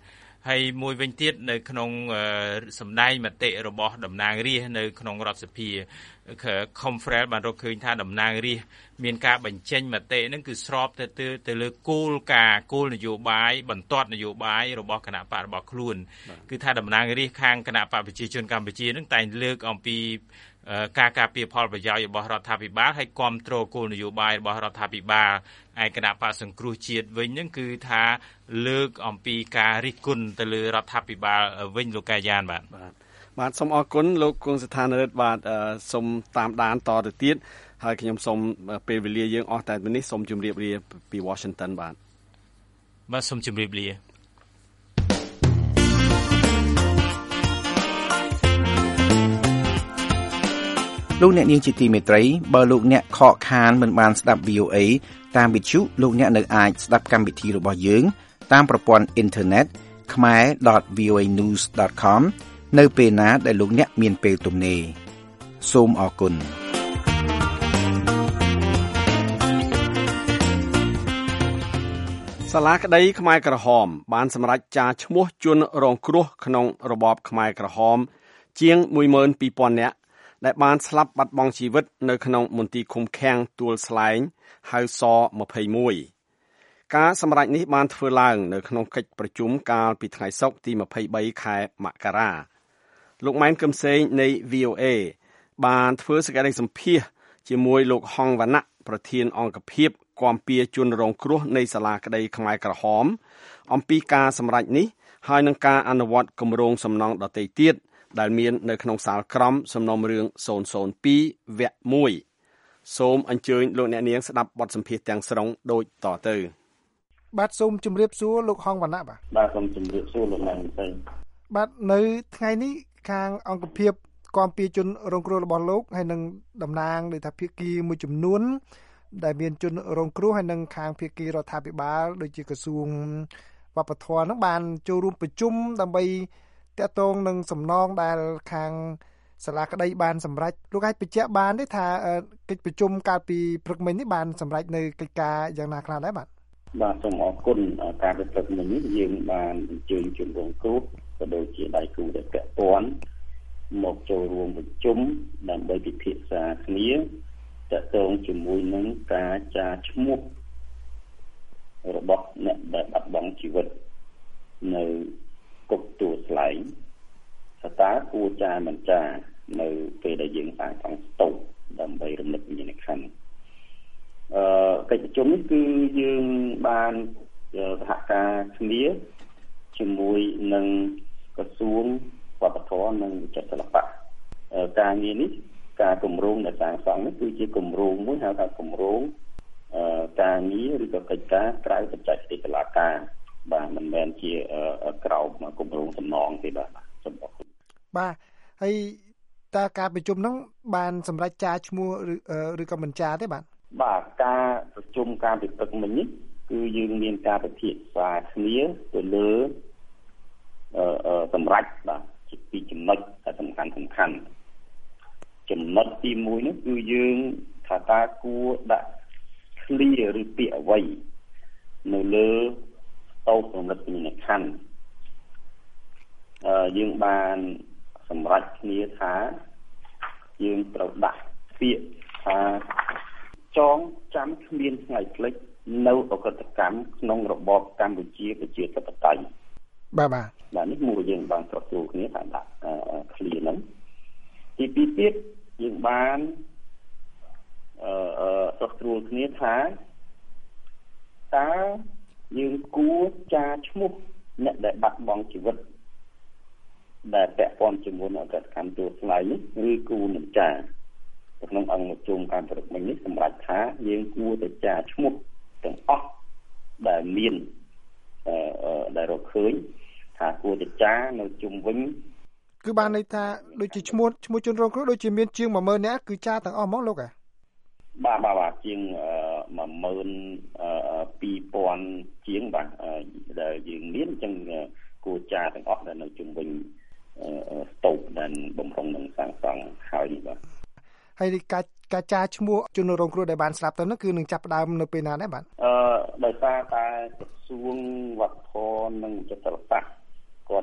ហើយមួយវិញទៀតនៅក្នុងសម្ដែងមតិរបស់តំណាងរាស្ត្រនៅក្នុងរដ្ឋសភា Conference បានរកឃើញថាតំណាងរាស្ត្រមានការបញ្ចេញមតិហ្នឹងគឺស្របទៅទៅលើគោលការណ៍គោលនយោបាយបន្ទាត់នយោបាយរបស់គណៈបករបស់ខ្លួនគឺថាតំណាងរាស្ត្រខាងគណៈបកប្រជាជនកម្ពុជាហ្នឹងតែងលើកអំពីការការពារផលប្រយោជន៍របស់រដ្ឋាភិបាលហើយគ្រប់គ្រងគោលនយោបាយរបស់រដ្ឋាភិបាលឯគណៈបកសង្គ្រោះជាតិវិញហ្នឹងគឺថាលើកអំពីការរិះគន់ទៅលើរដ្ឋាភិបាលវិញលោកកាយានបាទបាទបាទសូមអរគុណលោកគង់ស្ថានរិទ្ធបាទសូមតាមដានតទៅទៀតហើយខ្ញុំសូមពេលវេលាយើងអស់តែប៉ុណ្នេះសូមជម្រាបលាពី Washington បាទបាទសូមជម្រាបលាលោកអ្នកនាងជាទីមេត្រីបើលោកអ្នកខកខានមិនបានស្ដាប់ វី អូ អេ តាមវិទ្យុលោកអ្នកនៅអាចស្ដាប់កម្មវិធីរបស់យើងតាមប្រព័ន្ធអ៊ីនធឺណិត khmer dot v o a news dot com នៅពេលណាដែលលោកអ្នកមានពេលទំនេរសូមអរគុណសាលាក្តីខ្មែរក្រហមបានសម្រេចចារឈ្មោះជនរងគ្រោះក្នុងរបបខ្មែរក្រហមជាង មួយម៉ឺនពីរពាន់ នាក់ដែលបានស្លាប់បាត់បង់ជីវិតនៅក្នុងមន្ទីរឃុំឃាំងទួលស្លែងហៅស ยี่สิบเอ็ด ការសម្រេចនេះបានធ្វើឡើងនៅក្នុងកិច្ចប្រជុំកាលពីថ្ងៃសុក្រទី ยี่สิบสาม ខែមករាលោកម៉ែនកឹមសេងនៃ វី អូ เอ បានធ្វើសេចក្តីសម្ភាសន៍ជាមួយលោកហងវណ្ណៈប្រធានអង្គភិបគាំពៀជនរងគ្រោះនៃសាលាក្តីខ្មែរក្រហមអំពីការសម្រេចនេះហើយនឹងការអនុវត្តគម្រោងសំណង់ដទៃទៀតដែលមាននៅក្នុងសាលក្រមសំណុំរឿង ศูนย์ ศูนย์ ពីរ វគ្គ មួយ សូមអញ្ជើញលោកអ្នកនាងស្ដាប់បទសម្ភាសន៍ទាំងស្រុងដូចតទៅបាទសូមជម្រាបសួរលោកហងវណ្ណៈបាទបាទសូមជម្រាបសួរលោកម៉ែនទៅបាទនៅថ្ងៃនេះខាងអង្គភិបគាំពៀជនរងគ្រោះរបស់លោកហើយនឹងតំណាងនៃថាភាគីមួយចំនួនដែលមានជនរងគ្រោះហើយនឹងខាងភាគីរដ្ឋាភិបាលដូចជាក្រសួងវប្បធម៌នឹងបានចូលរួមប្រជុំដើម្បីតាក់ទងនឹងសំណងដែលខាងសាលាក្តីបានសម្រេចលោកអាចបញ្ជាក់បានទេថាកិច្ចប្រជុំកាលពីព្រឹកមិញនេះបានសម្រេចនៅកិច្ចការយ៉ាងណាខ្លះដែរបាទបាទសូមអរគុណការប្រព្រឹត្តមិញនេះយើងបានអញ្ជើញជនរងគ្រោះក៏ដូចជាដៃគូដែលពាក់ព័ន្ធមកចូលរួមប្រជុំដើម្បីពិភាក្សាគ្នាតាក់ទងជាមួយនឹងការចារឈ្មោះរបស់អ្នកដែលបាត់បង់ជីវិតនៅគុកទួលស្លែងតើគួរចារមិនចារនៅពេលដែលយើងសាងសង់ស្តុបដើម្បីរំលឹកវិញ្ញាណក្ខន្ធអឺកិច្ចប្រជុំនេះគឺយើងបានសហការគ្នាជាមួយនឹងក្រសួងវប្បធម៌និងវិចិត្រសិល្បៈការងារនេះការគម្រោងដែលសាងសង់នេះគឺជាគម្រោងមួយហៅថាគម្រោងការងារឬក៏កិច្ចការក្រៅបច្ចេកទេសតុលាការបាទមិនមែនជាក្រៅគម្រោងសំណងទេបាទសូមអរគុណបាទហើយតើការប្រជុំហ្នឹងបានសម្រេចចារឈ្មោះឬឬក៏មិនចារទេបាទបាទការប្រជុំការពិព្រឹកមិញនេះគឺយើងមានការពិភាក្សាគ្នាទៅលើអឺសម្រេចបាទជាពីរចំណុចដែលសំខាន់សំខាន់ចំណុចទីមួយនោះគឺយើងថាតើគួរដាក់ឃ្លាឬពាក្យអ្វីនៅលើស្តុបរំលឹកវិញ្ញាណក្ខន្ធអឺយើងបានសម្រេចគ្នាថាយើងត្រូវដាក់ពាក្យថាចងចាំគ្មានថ្ងៃភ្លេចនៅអក្រិតកម្មក្នុងរបបកម្ពុជាប្រជាធិបតេយ្យបាទបាទបាទនេះមួយយើងបានប្រទូគ្នាថាដាក់ឃ្លាហ្នឹងទីពីរទៀតយើងបានអឺប្រទូគ្នាថាតើយើងគួរចារឈ្មោះអ្នកដែលបាត់បង់ជីវិតដែលពាក់ព័ន្ធជាមួយនឹងអក្រិតកម្មទួលស្លែងនេះឬគួរមិនចារក្នុងអង្គប្រជុំការប្រឹកមិញនេះសម្រាប់ថាយើងគួរតែចារឈ្មោះទាំងអស់ដែលមានអឺដែលរកឃើញថាគួរតែចារនៅជុំវិញគឺបានន័យថាដូចជាឈ្មោះឈ្មោះជនរងគ្រោះដូចជាមានជាង មួយម៉ឺន នាក់គឺចារទាំងអស់ហ្មងលោកហ៎បាទបាទបាទជាង មួយម៉ឺនពីរពាន់ ជាងបាទដែលយើងមានអញ្ចឹងគួរចារទាំងអស់ដែលនៅជុំវិញស្តុបដែលបំរុងនឹងសាងសង់ហើយនេះបាទហើយការការចារឈ្មោះជនរងគ្រោះដែលបានស្លាប់ទៅនោះគឺនឹងចាប់ផ្ដើមនៅពេលណាដែរបាទអឺដោយសារតែក្រសួងវប្បធម៌និងវិចិត្រសិល្បៈ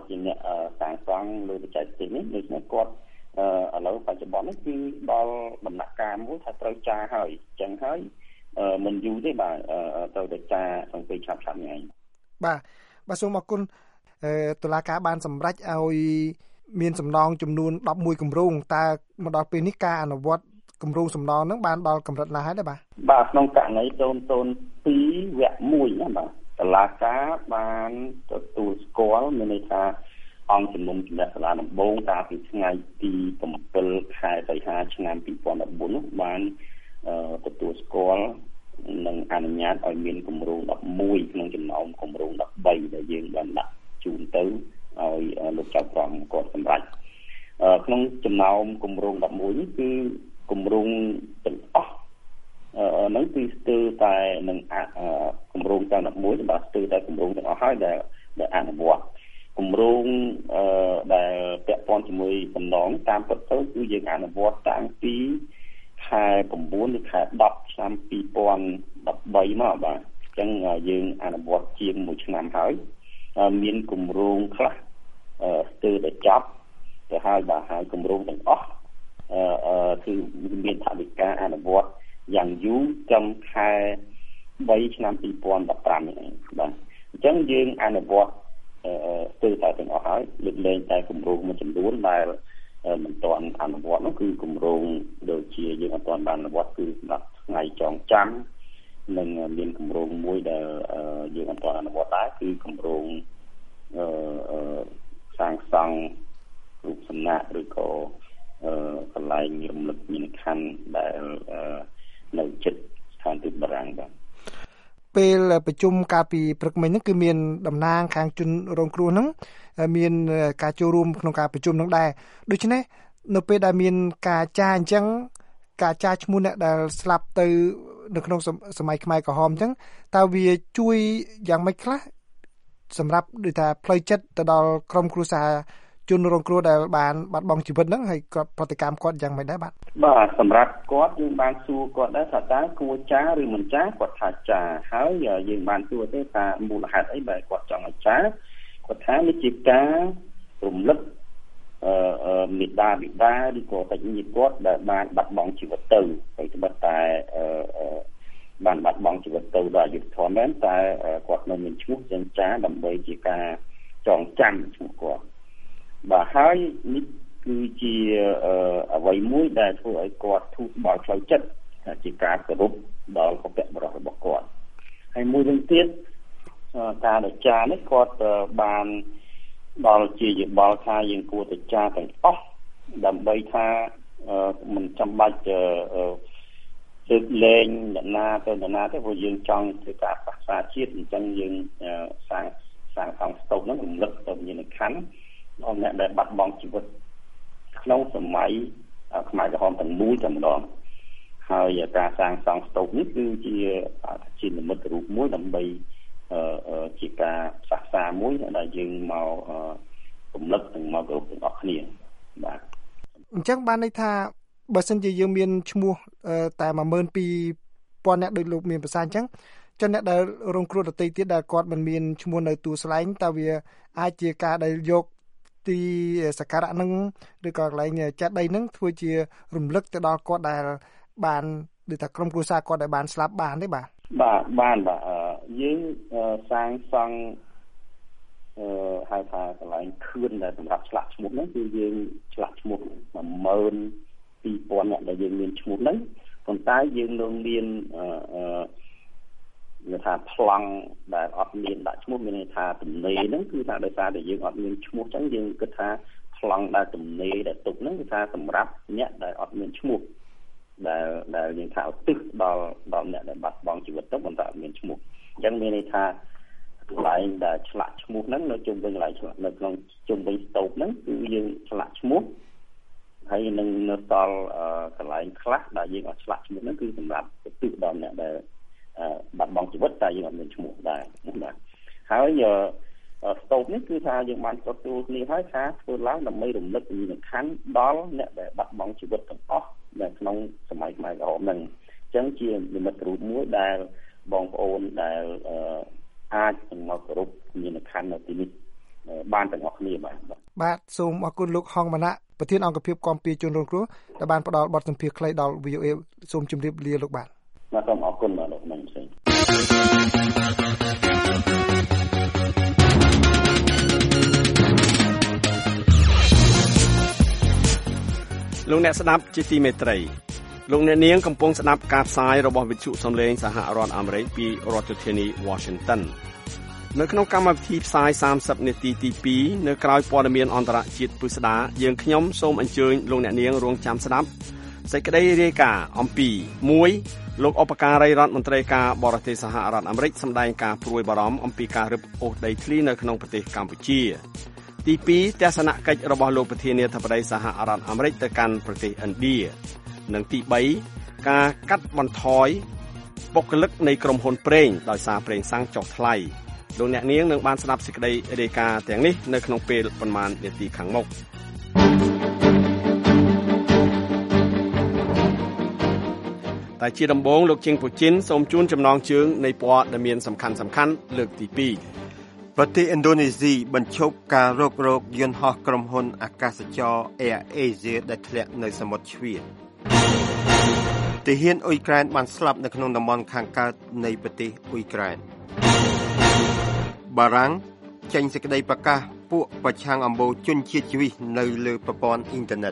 ជាអ្នកសាងសង់លើបច្ចេកទេសនេះដូច្នេះគាត់ឥឡូវបច្ចុប្បន្ននេះគឺដល់ដំណាក់កាលមួយថាត្រូវចារហើយអញ្ចឹងហើយមិនយូរទេបាទត្រូវតែចារក្នុងពេលឆាប់ៗនេះឯងបាទបាទសូមអរគុណតុលាការបានសម្រេចឲ្យមានសំណងចំនួនដប់មួយគម្រោងតើមកដល់ពេលនេះការអនុវត្តគម្រោងសំណងហ្នឹងបានដល់កម្រិតណាហើយដែរបាទបាទក្នុងករណីศูนย์ ศูนย์ ពីរ វគ្គមួយណាបាទតុលាការបានទទួលស្គាល់មានន័យថាអង្គជំនុំជម្រះសាលាដំបងកាលពីថ្ងៃទីbảyខែសីហាឆ្នាំពីរពាន់ដប់បួននោះបានទទួលស្គាល់និងអនុញ្ញាតឲ្យមានគម្រោងដប់មួយក្នុងចំណោមគម្រោងដប់បីដែលយើងបានដាក់ជូនទៅឲ្យលោកចៅក្រមគាត់សម្រេចក្នុងចំណោមគម្រោងដប់មួយនេះគឺគម្រោងទាំងអស់ហ្នឹងគឺស្ទើរតែនឹងគម្រោងទាំងដប់មួយបាទស្ទើរតែគម្រោងទាំងអស់ហើយដែលដែលអនុវត្តគម្រោងដែលពាក់ព័ន្ធជាមួយសំណងតាមពិតទៅគឺយើងអនុវត្តតាំងពីខែ9ឬខែដប់ឆ្នាំពីរពាន់ដប់បីមកបាទអញ្ចឹងយើងអនុវត្តជាងមួយឆ្នាំហើយមានគម្រោងខ្លះស្ទើរតែចប់ទៅហើយបាទហើយគម្រោងទាំងអស់គឺមានថវិកាអនុវត្តយ៉ាងយូរចំខែបីឆ្នាំពីរពាន់ដប់ប្រាំនេះឯងបាទអញ្ចឹងយើងអនុវត្តស្ទើរតែទាំងអស់ហើយលើកលែងតែគម្រោងមួយចំនួនដែលមិនទាន់អនុវត្តនោះគឺគម្រោងដូចជាយើងអត់ទាន់បានអនុវត្តគឺសម្រាប់ថ្ងៃចងចាំនិងមានគម្រោងមួយដែលយើងអត់ទាន់អនុវត្តដែរគឺគម្រោងសាងសង់រូបសំណាកឬក៏កន្លែងរំលឹកមានខណ្ឌដែលនៅជិតស្ថានទូតបារាំងបាទពេលប្រជុំកាលពីព្រឹកមិញហ្នឹងគឺមានតំណាងខាងជនរងគ្រោះហ្នឹងមានការចូលរួមក្នុងការប្រជុំហ្នឹងដែរដូច្នេះនៅពេលដែលមានការចារអញ្ចឹងការចារឈ្មោះអ្នកដែលស្លាប់ទៅនៅក្នុងសម័យខ្មែរក្រហមអញ្ចឹងតើវាជួយយ៉ាងម៉េចខ្លះសម្រាប់ដូចថាផ្លូវចិត្តទៅដល់ក្រុមគ្រួសារជនរងគ្រោះដែលបានបាត់បង់ជីវិតហ្នឹងហើយគាត់ប្រតិកម្មគាត់យ៉ាងម៉េចដែរបាទបាទសម្រាប់គាត់យើងបានសួរគាត់ដែរថាតើគួរចារឬមិនចារគាត់ថាចារហើយយើងបានសួរទេថាមូលហេតុអីដែលគាត់ចង់ឲ្យចារគាត់ថានេះជាការរំលឹកអឺមេដាបិតាឬក៏សាច់ញាតិគាត់ដែលបានបាត់បង់ជីវិតទៅហើយត្បិតតែអឺបានបាត់បង់ជីវិតទៅដោយអយុត្តិធម៌មែនតែគាត់នៅមានឈ្មោះចឹងចារដើម្បីជាការចងចាំឈ្មោះគាត់បាទហើយនេះគឺជាអ្វីមួយដែលធ្វើឲ្យគាត់ធូរស្បើយផ្លូវចិត្តជាការគោរពដល់បុព្វបុរសរបស់គាត់ហើយមួយវិញទៀតការដែលចារនេះគាត់បានដល់ជាយោបល់ថាយើងគួរតែចារទាំងអស់ដើម្បីថាមិនចាំបាច់លើកលែងអ្នកណាទៅអ្នកណាទេព្រោះយើងចង់ធ្វើការសិក្សាជាតិអញ្ចឹងយើងសាងសាងអង្គស្តុកហ្នឹងរំលឹកទៅមានខណ្ឌដល់អ្នកដែលបាត់បង់ជីវិតក្នុងសម័យខ្មែរក្រហមទាំងមូលតែម្ដងហើយការសាងសង់ស្តុកនេះគឺជាជានិមិត្តរូបមួយដើម្បីជាការសិក្សាមួយដែលយើងមករំលឹកទាំងមកគ្រប់ទាំងអស់គ្នាបាទអញ្ចឹងបានន័យថាបើសិនជាយើងមានឈ្មោះតែ មួយម៉ឺនពីរពាន់អ្នកដោយលោកមានប្រសាសន៍អញ្ចឹងចុះអ្នកដែលរងគ្រោះដទៃទៀតដែលគាត់មិនមានឈ្មោះនៅទូស្លែងតើវាអាចជាការដែលយកទីសក្ការៈនឹងឬក៏កន្លែងចាត់ដីនឹងធ្វើជារំលឹកទៅដល់គាត់ដែលបានដូចថាក្រុមគ្រួសារគាត់ដែលបានស្លាប់បានទេបាទបាទបានបាទយើងសាងសង់អឺហៅថាកន្លែងខឿនដែលសម្រាប់ឆ្លាក់ឈ្មោះហ្នឹងគឺយើងឆ្លាក់ឈ្មោះ មួយម៉ឺនពីរពាន់អ្នកដែលយើងមានឈ្មោះហ្នឹងប៉ុន្តែយើងនៅមានអឺនិយាយថាប្លង់ដែលអត់មានដាក់ឈ្មោះមានន័យថាទំនេរហ្នឹងគឺថាដោយសារតែយើងអត់មានឈ្មោះអញ្ចឹងយើងគិតថាប្លង់ដែលទំនេរដែលទុកហ្នឹងគឺថាសម្រាប់អ្នកដែលអត់មានឈ្មោះដែលដែលយើងថាឧទ្ទិសដល់ដល់អ្នកដែលបាត់បង់ជីវិតទៅប៉ុន្តែអត់មានឈ្មោះអញ្ចឹងមានន័យថាកន្លែងដែលឆ្លាក់ឈ្មោះហ្នឹងនៅជុំវិញកន្លែងឆ្លាក់នៅក្នុងជុំវិញស្ទូបហ្នឹងគឺយើងឆ្លាក់ឈ្មោះហើយនឹងនៅដល់កន្លែងខ្លះដែលយើងអត់ឆ្លាក់ឈ្មោះហ្នឹងគឺសម្រាប់ឧទ្ទិសដល់អ្នកដែលបាត់បង់ជីវិតតែយើងអត់មានឈ្មោះដែរបាទហើយស្ទូបនេះគឺថាយើងបានទទួលគ្នាហើយថាធ្វើឡើងដើម្បីរំលឹកវិញ្ញាណក្ខន្ធដល់អ្នកដែលបាត់បង់ជីវិតទាំងអស់នៅក្នុងសម័យខ្មែរក្រហមហ្នឹងអញ្ចឹងជានិមិត្តរូបមួយដែលបងប្អូនដែលអាចមកគោរពវិញ្ញាណក្ខន្ធនៅទីនេះបានទាំងអស់គ្នាបាទបាទសូមអរគុណលោកហងវណ្ណៈប្រធានអង្គភិបគាំពារជនរងគ្រោះដែលបានផ្ដល់បទសម្ភាសន៍ខ្លីដល់ វី អូ អេ សូមជម្រាបលាលោកបាទបាទសូមអរគុណបាទលោកមិនផ្សេងលោកអ្នកស្ដាប់ជាទីមេត្រីលោកអ្នកនាងកំពុងស្ដាប់ការផ្សាយរបស់វិទ្យុសំឡេងសហរដ្ឋអាមេរិកពីរដ្ឋធានី Washington នៅក្នុងកម្មវិធីផ្សាយសាមសិបនាទីទីពីរនៅក្រៅព័ត៌មានអន្តរជាតិពិស្ដាយើងខ្ញុំសូមអញ្ជើញលោកអ្នកនាងរងចាំស្ដាប់សេចក្តីរាយការណ៍អំពីមួយលោកឧបការីរដ្ឋមន្ត្រីការបរទេសសហរដ្ឋអាមេរិកសម្ដែងការព្រួយបារម្ភអំពីការរឹបអូសដីធ្លីនៅក្នុងប្រទេសកម្ពុជាទីពីរទស្សនកិច្ចរបស់លោកប្រធានាធិបតីសហរដ្ឋអាមេរិកទៅកាន់ប្រទេសឥណ្ឌានិងទីបីការកាត់បន្ថយបុគ្គលិកនៃក្រុមហ៊ុនប្រេងដោយសារប្រេងសាំងចុះថ្លៃលោកអ្នកនាងនឹងបានស្ដាប់សេចក្តីរាយការណ៍ទាំងនេះនៅក្នុងពេលប៉ុន្មាននាទីខាងមុខតែជាដំបូងលោកជិងពូជីនសូមជូនចំណងជើងនៃព័ត៌មានសំខាន់សំខាន់លើកទីពីរប្រទេសឥណ្ឌូនេស៊ីបញ្ឈប់ការរករោគយន្តហោះក្រុមហ៊ុនអាកាសចរ Air Asia ដែលធ្លាក់នៅសមុទ្រជ្វាទាហានអ៊ុយក្រែនបានស្លាប់នៅក្នុងតំបន់ខាងកើតនៃប្រទេសអ៊ុយក្រែនបារាំងចេញសេចក្តីប្រកាសពួកប្រឆាំងអំបូរជនជាតិជ្វីសនៅលើប្រព័ន្ធអ៊ីនធឺណិត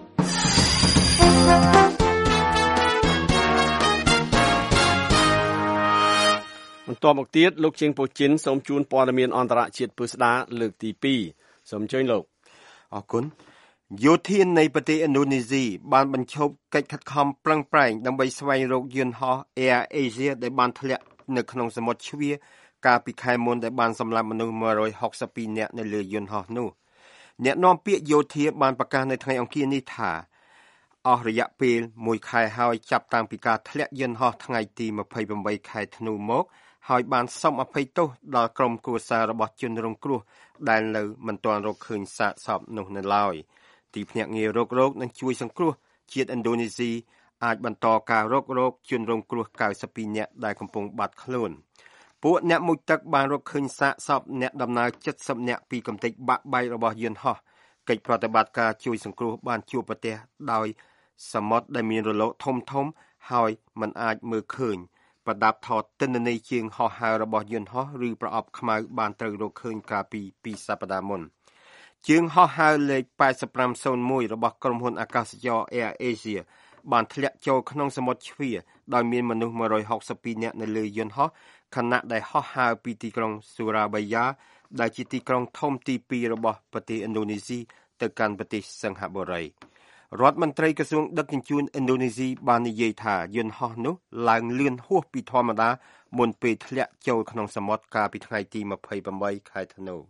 បន្ទាប់មកទៀតលោកជាងពូជីនសូមជូនព័ត៌មានអន្តរជាតិពិស្ដាលើកទីពីរសូមអញ្ជើញលោកអរគុណយោធានៃប្រទេសឥណ្ឌូនេស៊ីបានបញ្ឈប់កិច្ចខិតខំប្រឹងប្រែងដើម្បីស្វែងរកយន្តហោះ Air Asia ដែលបានធ្លាក់នៅក្នុងសមុទ្រជ្វាកាលពីខែមុនដែលបានសម្លាប់មនុស្សមួយរយហុកសិបពីរនាក់នៅលើយន្តហោះនោះអ្នកនាំពាក្យយោធាបានប្រកាសនៅថ្ងៃអង្គារនេះថាអស់រយៈពេលមួយខែហើយចាប់តាំងពីការធ្លាក់យន្តហោះថ្ងៃទីម្ភៃប្រាំខែធ្នូមកហើយបានសុំអភ័យទោសដល់ក្រុមគ្រួសាររបស់ជនរងគ្រោះដែលនៅមិនទាន់រកឃើញសាកសពនោះនៅឡើយទីភ្នាក់ងាររករោគនឹងជួយសង្គ្រោះជាតិឥណ្ឌូនេស៊ីអាចបន្តការរករោគជនរងគ្រោះកៅសិបពីរនាក់ដែលកំពុងបាត់ខ្លួនពួកអ្នកមុជទឹកបានរកឃើញសាកសពអ្នកដំណើរជិតសិបនាក់ពីកំទេចបាក់បែករបស់យន្តហោះកិច្ចប្រតិបត្តិការជួយសង្គ្រោះបានជួបប្រទះដោយសមុទ្រដែលមានរលកធំធំហើយមិនអាចមើលឃើញប្រដាប់ថតទិន្នន័យជើងហោះហើររបស់យន្តហោះឬប្រអប់ខ្មៅបានត្រូវរកឃើញកាលពីពីរសប្តាហ៍មុនជើងហោះហើរលេខប៉ែតសិបប្រាំศูนย์មួយរបស់ក្រុមហ៊ុនអាកាសចរ Air Asia បានធ្លាក់ចូលក្នុងសមុទ្រជ្វាដោយមានមនុស្សមួយរយហុកសិបពីរនាក់នៅលើយន្តហោះខណៈដែលហោះហើរពីទីក្រុងស៊ូរ៉ាបាយ៉ាដែលជាទីក្រុងធំទីពីររបស់ប្រទេសឥណ្ឌូនេស៊ីទៅកាន់ប្រទេសសិង្ហបុរីរដ្ឋមន្ត្រីក្រសួងដឹកជញ្ជូនឥណ្ឌូនេស៊ីបាននិយាយថាយន្តហោះនោះឡើងលឿនហួសពីធម្មតាមុនពេលធ្លាក់ចូលក្នុងសមុទ្រកាលពីថ្ងៃទីម្ភៃប្រាំខែធ្នូ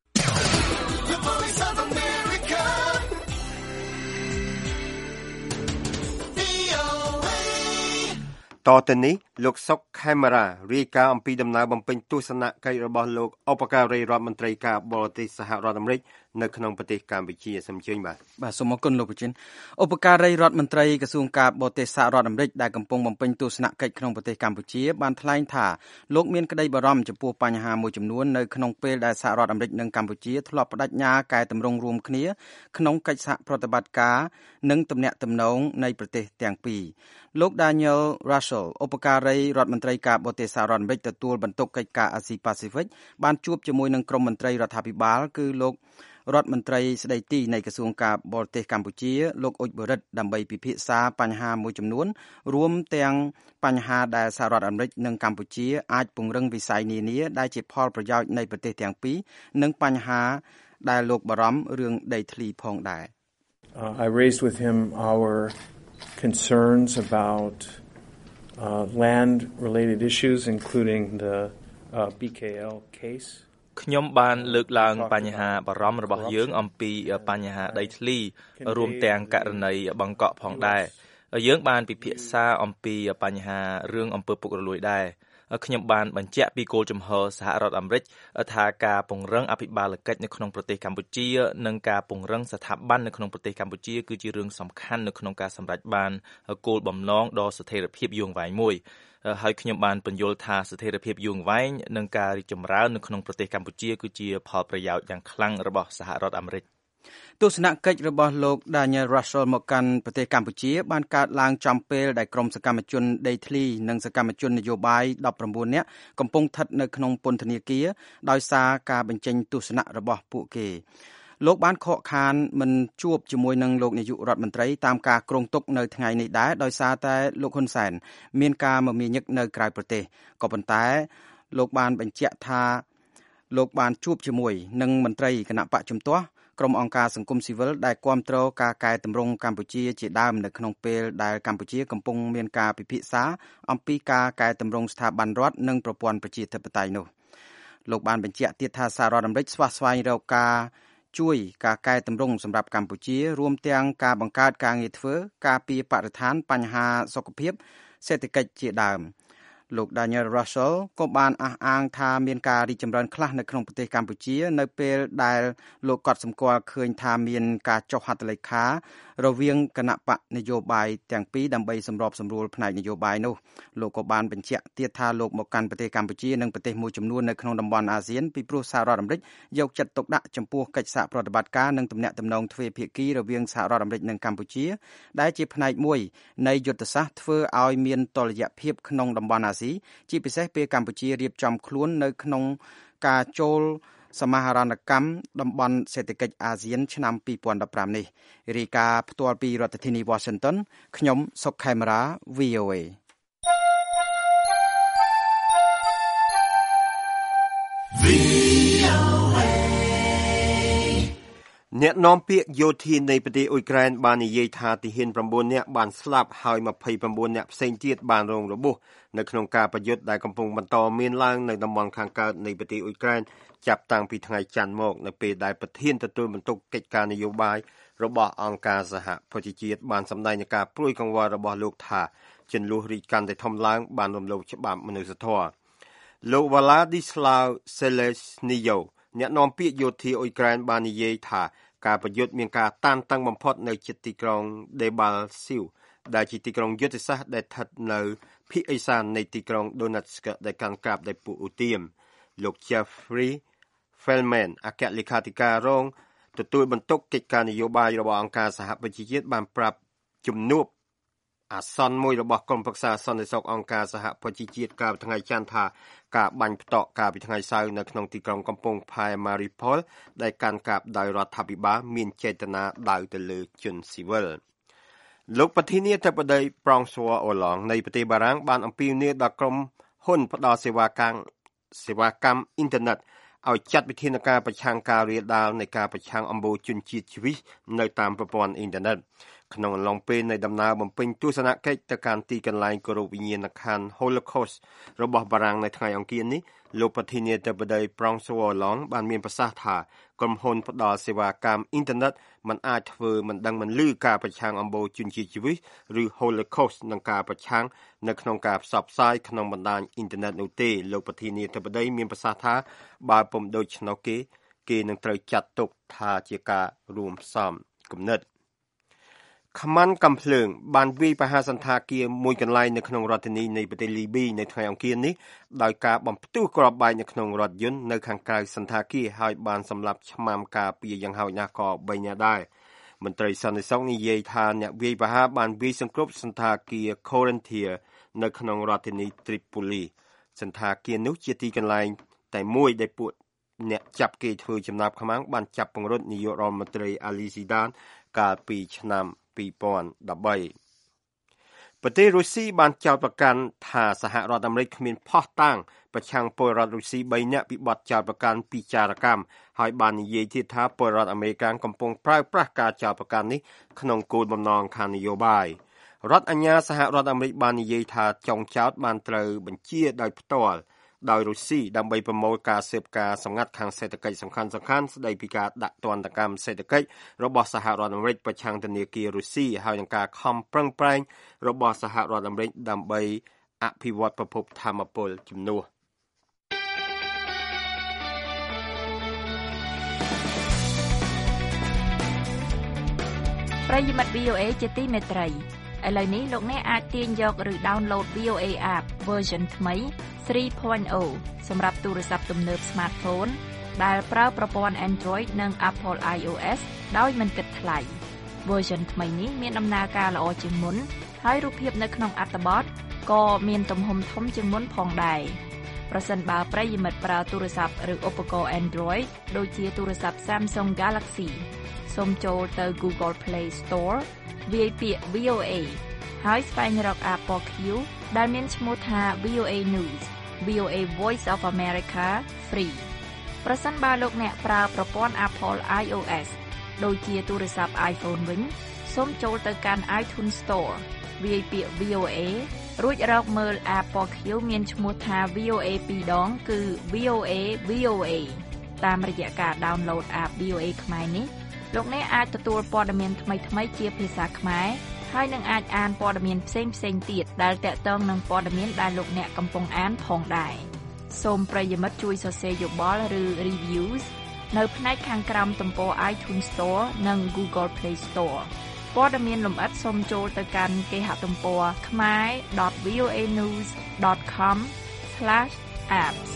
តទៅនេះលោកសុកខេមរារាយការណ៍អំពីដំណើរបំពេញទស្សនកិច្ចរបស់លោកឧបការីរដ្ឋមន្ត្រីការបរទេសសហរដ្ឋអាមេរិកនៅក្នុងប្រទេសកម្ពុជាសូមអញ្ជើញបាទបាទសូមអរគុណលោកប្រធានឧបការីរដ្ឋមន្ត្រីក្រសួងការបរទេសសហរដ្ឋអាមេរិកដែលកំពុងបំពេញទស្សនកិច្ចក្នុងប្រទេសកម្ពុជាបានថ្លែងថាលោកមានក្តីបារម្ភចំពោះបញ្ហាមួយចំនួននៅក្នុងពេលដែលសហរដ្ឋអាមេរិកនិងកម្ពុជាធ្លាប់បដិញ្ញាកែតម្រង់រួមគ្នាក្នុងកិច្ចសហប្រតិបត្តិការនិងទំនាក់ទំនងនៃប្រទេសទាំងពីរលោក Daniel Russell ឧបការីរដ្ឋមន្ត្រីការបរទេសសហរដ្ឋអាមេរិកទទួលបន្ទុកកិច្ចការអាស៊ីប៉ាស៊ីហ្វិកបានជួបជាមួយនឹងក្រុមមន្ត្រីរដ្ឋាភិបាលគឺលោករដ្ឋមន្ត្រីស្ដីទីនៃក្រសួងការបរទេសកម្ពុជាលោកអ៊ុចបូរិតដើម្បីពិភាក្សាបញ្ហាមួយចំនួនរួមទាំងបញ្ហាដែលសហរដ្ឋអាមេរិកនិងកម្ពុជាអាចពង្រឹងវិស័យនានាដែលជាផលប្រយោជន៍នៃប្រទេសទាំងពីរនិងបញ្ហាដែលលោកបារម្ភរឿងដីធ្លីផងដែរ uh, I raised with him our concerns about uh, land-related issues, including the uh, ប៊ី เค แอล case. ខ្ញុំបានលើកឡើងបញ្ហាបារម្ភរបស់យើងអំពីបញ្ហាដីធ្លីរួមទាំងករណីបឹងកក់ផងដែរយើងបានពិភាក្សាអំពីបញ្ហារឿងអំពើពុករលួយដែរខ្ញុំបានបញ្ជាក់ពីគោលជំហរសហរដ្ឋអាមេរិកថាការពង្រឹងអភិបាលកិច្ចនៅក្នុងប្រទេសកម្ពុជានិងការពង្រឹងស្ថាប័ននៅក្នុងប្រទេសកម្ពុជាគឺជារឿងសំខាន់នៅក្នុងការសម្រេចបានគោលបំណងដ៏ស្ថិរភាពយូរអង្វែងមួយហើយខ្ញុំបានបញ្យល់ថាស្ថិរភាពយូរអង្វែងនិងការរីកចម្រើននៅក្នុងប្រទេសកម្ពុជាគឺជាផលប្រយោជន៍យ៉ាងខ្លាំងរបស់សហរដ្ឋអាមេរិកទស្សនកិច្ចរបស់លោក Daniel Russell មកកាន់ប្រទេសកម្ពុជាបានកើតឡើងចំពេលដែលក្រុមសកម្មជនដីធ្លីនិងសកម្មជននយោបាយដប់ប្រាំបួននាក់កំពុងស្ថិតនៅក្នុងពន្ធនាគារដោយសារការបញ្ចេញទស្សនៈរបស់ពួកគេលោកបានខកខានមិនជួបជាមួយនឹងលោកនាយករដ្ឋមន្ត្រីតាមការគ្រោងទុកនៅថ្ងៃនេះដែរដោយសារតែលោកហ៊ុនសែនមានការមមាញឹកនៅក្រៅប្រទេសក៏ប៉ុន្តែលោកបានបញ្ជាក់ថាលោកបានជួបជាមួយនឹងមន្ត្រីគណៈបកជំទាស់ក្រុមអង្គការសង្គមស៊ីវិលដែលគាំទ្រការកែតម្រង់កម្ពុជាជាដើមនៅក្នុងពេលដែលកម្ពុជាកំពុងមានការពិភាក្សាអំពីការកែតម្រង់ស្ថាប័នរដ្ឋនិងប្រព័ន្ធប្រជាធិបតេយ្យនោះលោកបានបញ្ជាក់ទៀតថាសហរដ្ឋអាមេរិកស្វះស្វែងរកការជួយការកែតម្រង់សម្រាប់កម្ពុជារួមទាំងការបង្កើតការងារធ្វើការពារបរិស្ថានបញ្ហាសុខភាពសេដ្ឋកិច្ចជាដើមលោក Daniel Russell ក៏បានអះអាងថាមានការរីកចម្រើនខ្លះនៅក្នុងប្រទេសកម្ពុជានៅពេលដែលលោកកត់សម្គាល់ឃើញថាមានការចុះហត្ថលេខារវាងគណៈបកនយោបាយទាំងពីរដើម្បីសម្របសម្រួលផ្នែកនយោបាយនោះលោកក៏បានបញ្ជាក់ទៀតថាលោកមកកាន់ប្រទេសកម្ពុជានិងប្រទេសមួយចំនួននៅក្នុងតំបន់អាស៊ានពីព្រោះសហរដ្ឋអាមេរិកយកចិត្តទុកដាក់ចំពោះកិច្ចសហប្រតិបត្តិការនិងទំនាក់ទំនងទ្វេភាគីរវាងសហរដ្ឋអាមេរិកនិងកម្ពុជាដែលជាផ្នែកមួយនៃយុទ្ធសាស្ត្រធ្វើឲ្យមានតុល្យភាពក្នុងតំបន់អាស៊ីជាពិសេសពេលកម្ពុជារៀបចំខ្លួននៅក្នុងការចូលសមាហរណកម្មតំបន់សេដ្ឋកិច្ចអាស៊ានឆ្នាំពីរពាន់ដប់ប្រាំនេះរាយការណ៍ផ្ទាល់ពីរដ្ឋធានី Washington ខ្ញុំសុកខេមរា វី អូ เอអ្នកនាំពាក្យយោធានៃប្រទេសអ៊ុយក្រែនបាននិយាយថាទាហានប្រាំបួននាក់បានស្លាប់ហើយម្ភៃប្រាំបួននាក់ផ្សេងទៀតបានរងរបួសនៅក្នុងការប្រយុទ្ធដែលកំពុងបន្តមានឡើងនៅតំបន់ខាងកើតនៃប្រទេសអ៊ុយក្រែនចាប់តាំងពីថ្ងៃច័ន្ទមកនៅពេលដែលប្រធានទទួលបន្ទុកកិច្ចការនយោបាយរបស់អង្គការសហប្រជាជាតិបានសម្ដែងនឹងការព្រួយកង្វល់របស់លោកថាជន្លោះរីកកាន់តែធំឡើងបានរំលោភច្បាប់មនុស្សធម៌លោក Władysław Selesnyo អ្នកនាំពាក្យយោធាអ៊ុយក្រែនបាននិយាយថាការប្រយុទ្ធមានការតានតឹងបំផុតនៅជិតទីក្រុង Debaltseve ដែលជាទីក្រុងយុទ្ធសាស្ត្រដែលស្ថិតនៅភាគឦសាននៃទីក្រុង Donetsk ដែលកាន់កាប់ដោយពួកឧទាមលោក Jeffrey Feltman អគ្គលេខាធិការរងទទួលបន្ទុកកិច្ចការនយោបាយរបស់អង្គការសហប្រជាជាតិបានប្រាប់ជំនួបអាសន្នមួយរបស់ក្រុមប្រឹក្សាសន្តិសុខអង្គការសហប្រជាជាតិកាលពីថ្ងៃច័ន្ទថាការបាញ់ផ្តក់កាលពីថ្ងៃសៅរ៍នៅក្នុងទីក្រុងកំពង់ផែ Mariupol ដែលកាន់កាប់ដោយរដ្ឋាភិបាលមានចេតនាដាវទៅលើជនស៊ីវិលលោកប្រធានាធិបតី François Hollande នៃប្រទេសបារាំងបានអំពាវនាវដល់ក្រុមហ៊ុនផ្ដល់សេវាកម្មសេវាកម្មអ៊ីនធឺណិតឲ្យចាត់វិធានការប្រឆាំងការរាលដាលនៃការប្រឆាំងអំបូរជនជាតិជ្វីសនៅតាមប្រព័ន្ធអ៊ីនធឺណិតក្នុងអំឡុងពេលនៃដំណើរបំពេញទស្សនកិច្ចទៅកាន់ទីកន្លែងគោរពវិញ្ញាណក្ខន្ធ Holocaust របស់បារាំងនៅថ្ងៃអង្គារនេះលោកប្រធានាធិបតី François Hollande បានមានប្រសាសន៍ថាក្រុមហ៊ុនផ្ដល់សេវាកម្មអ៊ីនធឺណិតមិនអាចធ្វើមិនដឹងមិនឮការប្រឆាំងអំបូរជនជាតិជ្វីសឬ Holocaust នឹងការប្រឆាំងនៅក្នុងការផ្សព្វផ្សាយក្នុងបណ្ដាញអ៊ីនធឺណិតនោះទេលោកប្រធានាធិបតីមានប្រសាសន៍ថាបើពុំដូច្នោះគេគេនឹងត្រូវចាត់ទុកថាជាការរួមផ្សំគំនិតខ្មាន់កំភ្លើងបានវាយប្រហារសន្តាគារមួយកន្លែងនៅក្នុងរដ្ឋធានីនៃប្រទេសលីប៊ីនៅថ្ងៃអង្គារនេះដោយការបំផ្ទុះគ្រាប់បែកនៅក្នុងរថយន្តនៅខាងក្រៅសន្តាគារហើយបានសម្លាប់ឆ្មាំការពារយ៉ាងហោចណាស់ក៏បីនាក់ដែរមន្ត្រីសន្តិសុខនិយាយថាអ្នកវាយប្រហារបានវាយសង្គ្រោះសន្តាគារ Corinthia នៅក្នុងរដ្ឋធានី Tripoli សន្តាគារនោះជាទីកន្លែងតែមួយដែលពួកអ្នកចាប់គេធ្វើចំណាប់ខ្មាំងបានចាប់ពង្រត់នាយករដ្ឋមន្ត្រី Ali Zidane កាលពីឆ្នាំពីរពាន់ដប់បីប្រទេសរុស្ស៊ីបានចោទប្រកាន់ថាសហរដ្ឋអាមេរិកគ្មានភស្តុតាងប្រឆាំងពលរដ្ឋរុស្ស៊ីបីនាក់ពីបទចោទប្រកាន់ពីចារកម្មហើយបាននិយាយទៀតថាពលរដ្ឋអាមេរិកកំពុងប្រើប្រាស់ការចោទប្រកាន់នេះក្នុងគោលបំណងខាងនយោបាយរដ្ឋអាជ្ញាសហរដ្ឋអាមេរិកបាននិយាយថាចុងចោទបានត្រូវបញ្ជាដោយផ្ទាល់ដោយរុស្ស៊ីដើម្បីប្រមូលការស៊ើបការណ៍សម្ងាត់ខាងសេដ្ឋកិច្ចសំខាន់ៗស្ដីពីការដាក់ទណ្ឌកម្មសេដ្ឋកិច្ចរបស់សហរដ្ឋអាមេរិកប្រឆាំងធនាគាររុស្ស៊ីហើយនឹងការខំប្រឹងប្រែងរបស់សហរដ្ឋអាមេរិកដើម្បីអភិវឌ្ឍប្រភពថាមពលជំនួសប្រិយមិត្ត វី អូ เอ ជាទីមេត្រីឥឡូវនេះលោកអ្នកអាចទាញយកឬ download វី អូ เอ app version ថ្មី 3 point oh សម្រាប់ទូរស័ព្ទទំនើប smartphone ដែលប្រើប្រព័ន្ធ Android និង Apple iOS ដោយមិនគិតថ្លៃ version ថ្មីនេះមានដំណើរការល្អជាងមុនហើយរូបភាពនៅក្នុងអត្ថបទក៏មានទំហំធំជាងមុនផងដែរប្រសិនបើប្រិយមិត្តប្រើទូរស័ព្ទឬឧបករណ៍ Android ដូចជាទូរស័ព្ទ Samsung Galaxy សូមចូលទៅ Google Play Store វាយពាក្យ វី អូ เอ ហើយស្វែងរក App ពណ៌ខៀវដែលមានឈ្មោះថា វី អូ เอ News វី អូ เอ Voice of America Free ប្រសិនបើលោកអ្នកប្រើប្រព័ន្ធ Apple iOS ដូចជាទូរស័ព្ទ iPhone វិញសូមចូលទៅកាន់ iTunes Store វាយពាក្យ វី អូ เอ រួចរកមើល App ពណ៌ខៀវមានឈ្មោះថា វី អូ เอ ពីរដងគឺ វី អូ เอ វី អូ เอ តាមរយៈការ download App វី អូ เอ ខ្មែរនេះលោកអ្នកអាចទទួលព័ត៌មានថ្មីៗជាភាសាខ្មែរហើយនឹងអាចអានព័ត៌មានផ្សេងៗទៀតដែលទាក់ទងនឹងព័ត៌មានដែលលោកអ្នកកំពុងអានផងដែរសូមប្រិយមិត្តជួយសរសេរយោបល់ឬ reviews នៅផ្នែកខាងក្រោមទំព័រ iTunes Store និង Google Play Store ព័ត៌មានលម្អិតសូមចូលទៅកាន់គេហទំព័រ khmer dot v o a news dot com slash apps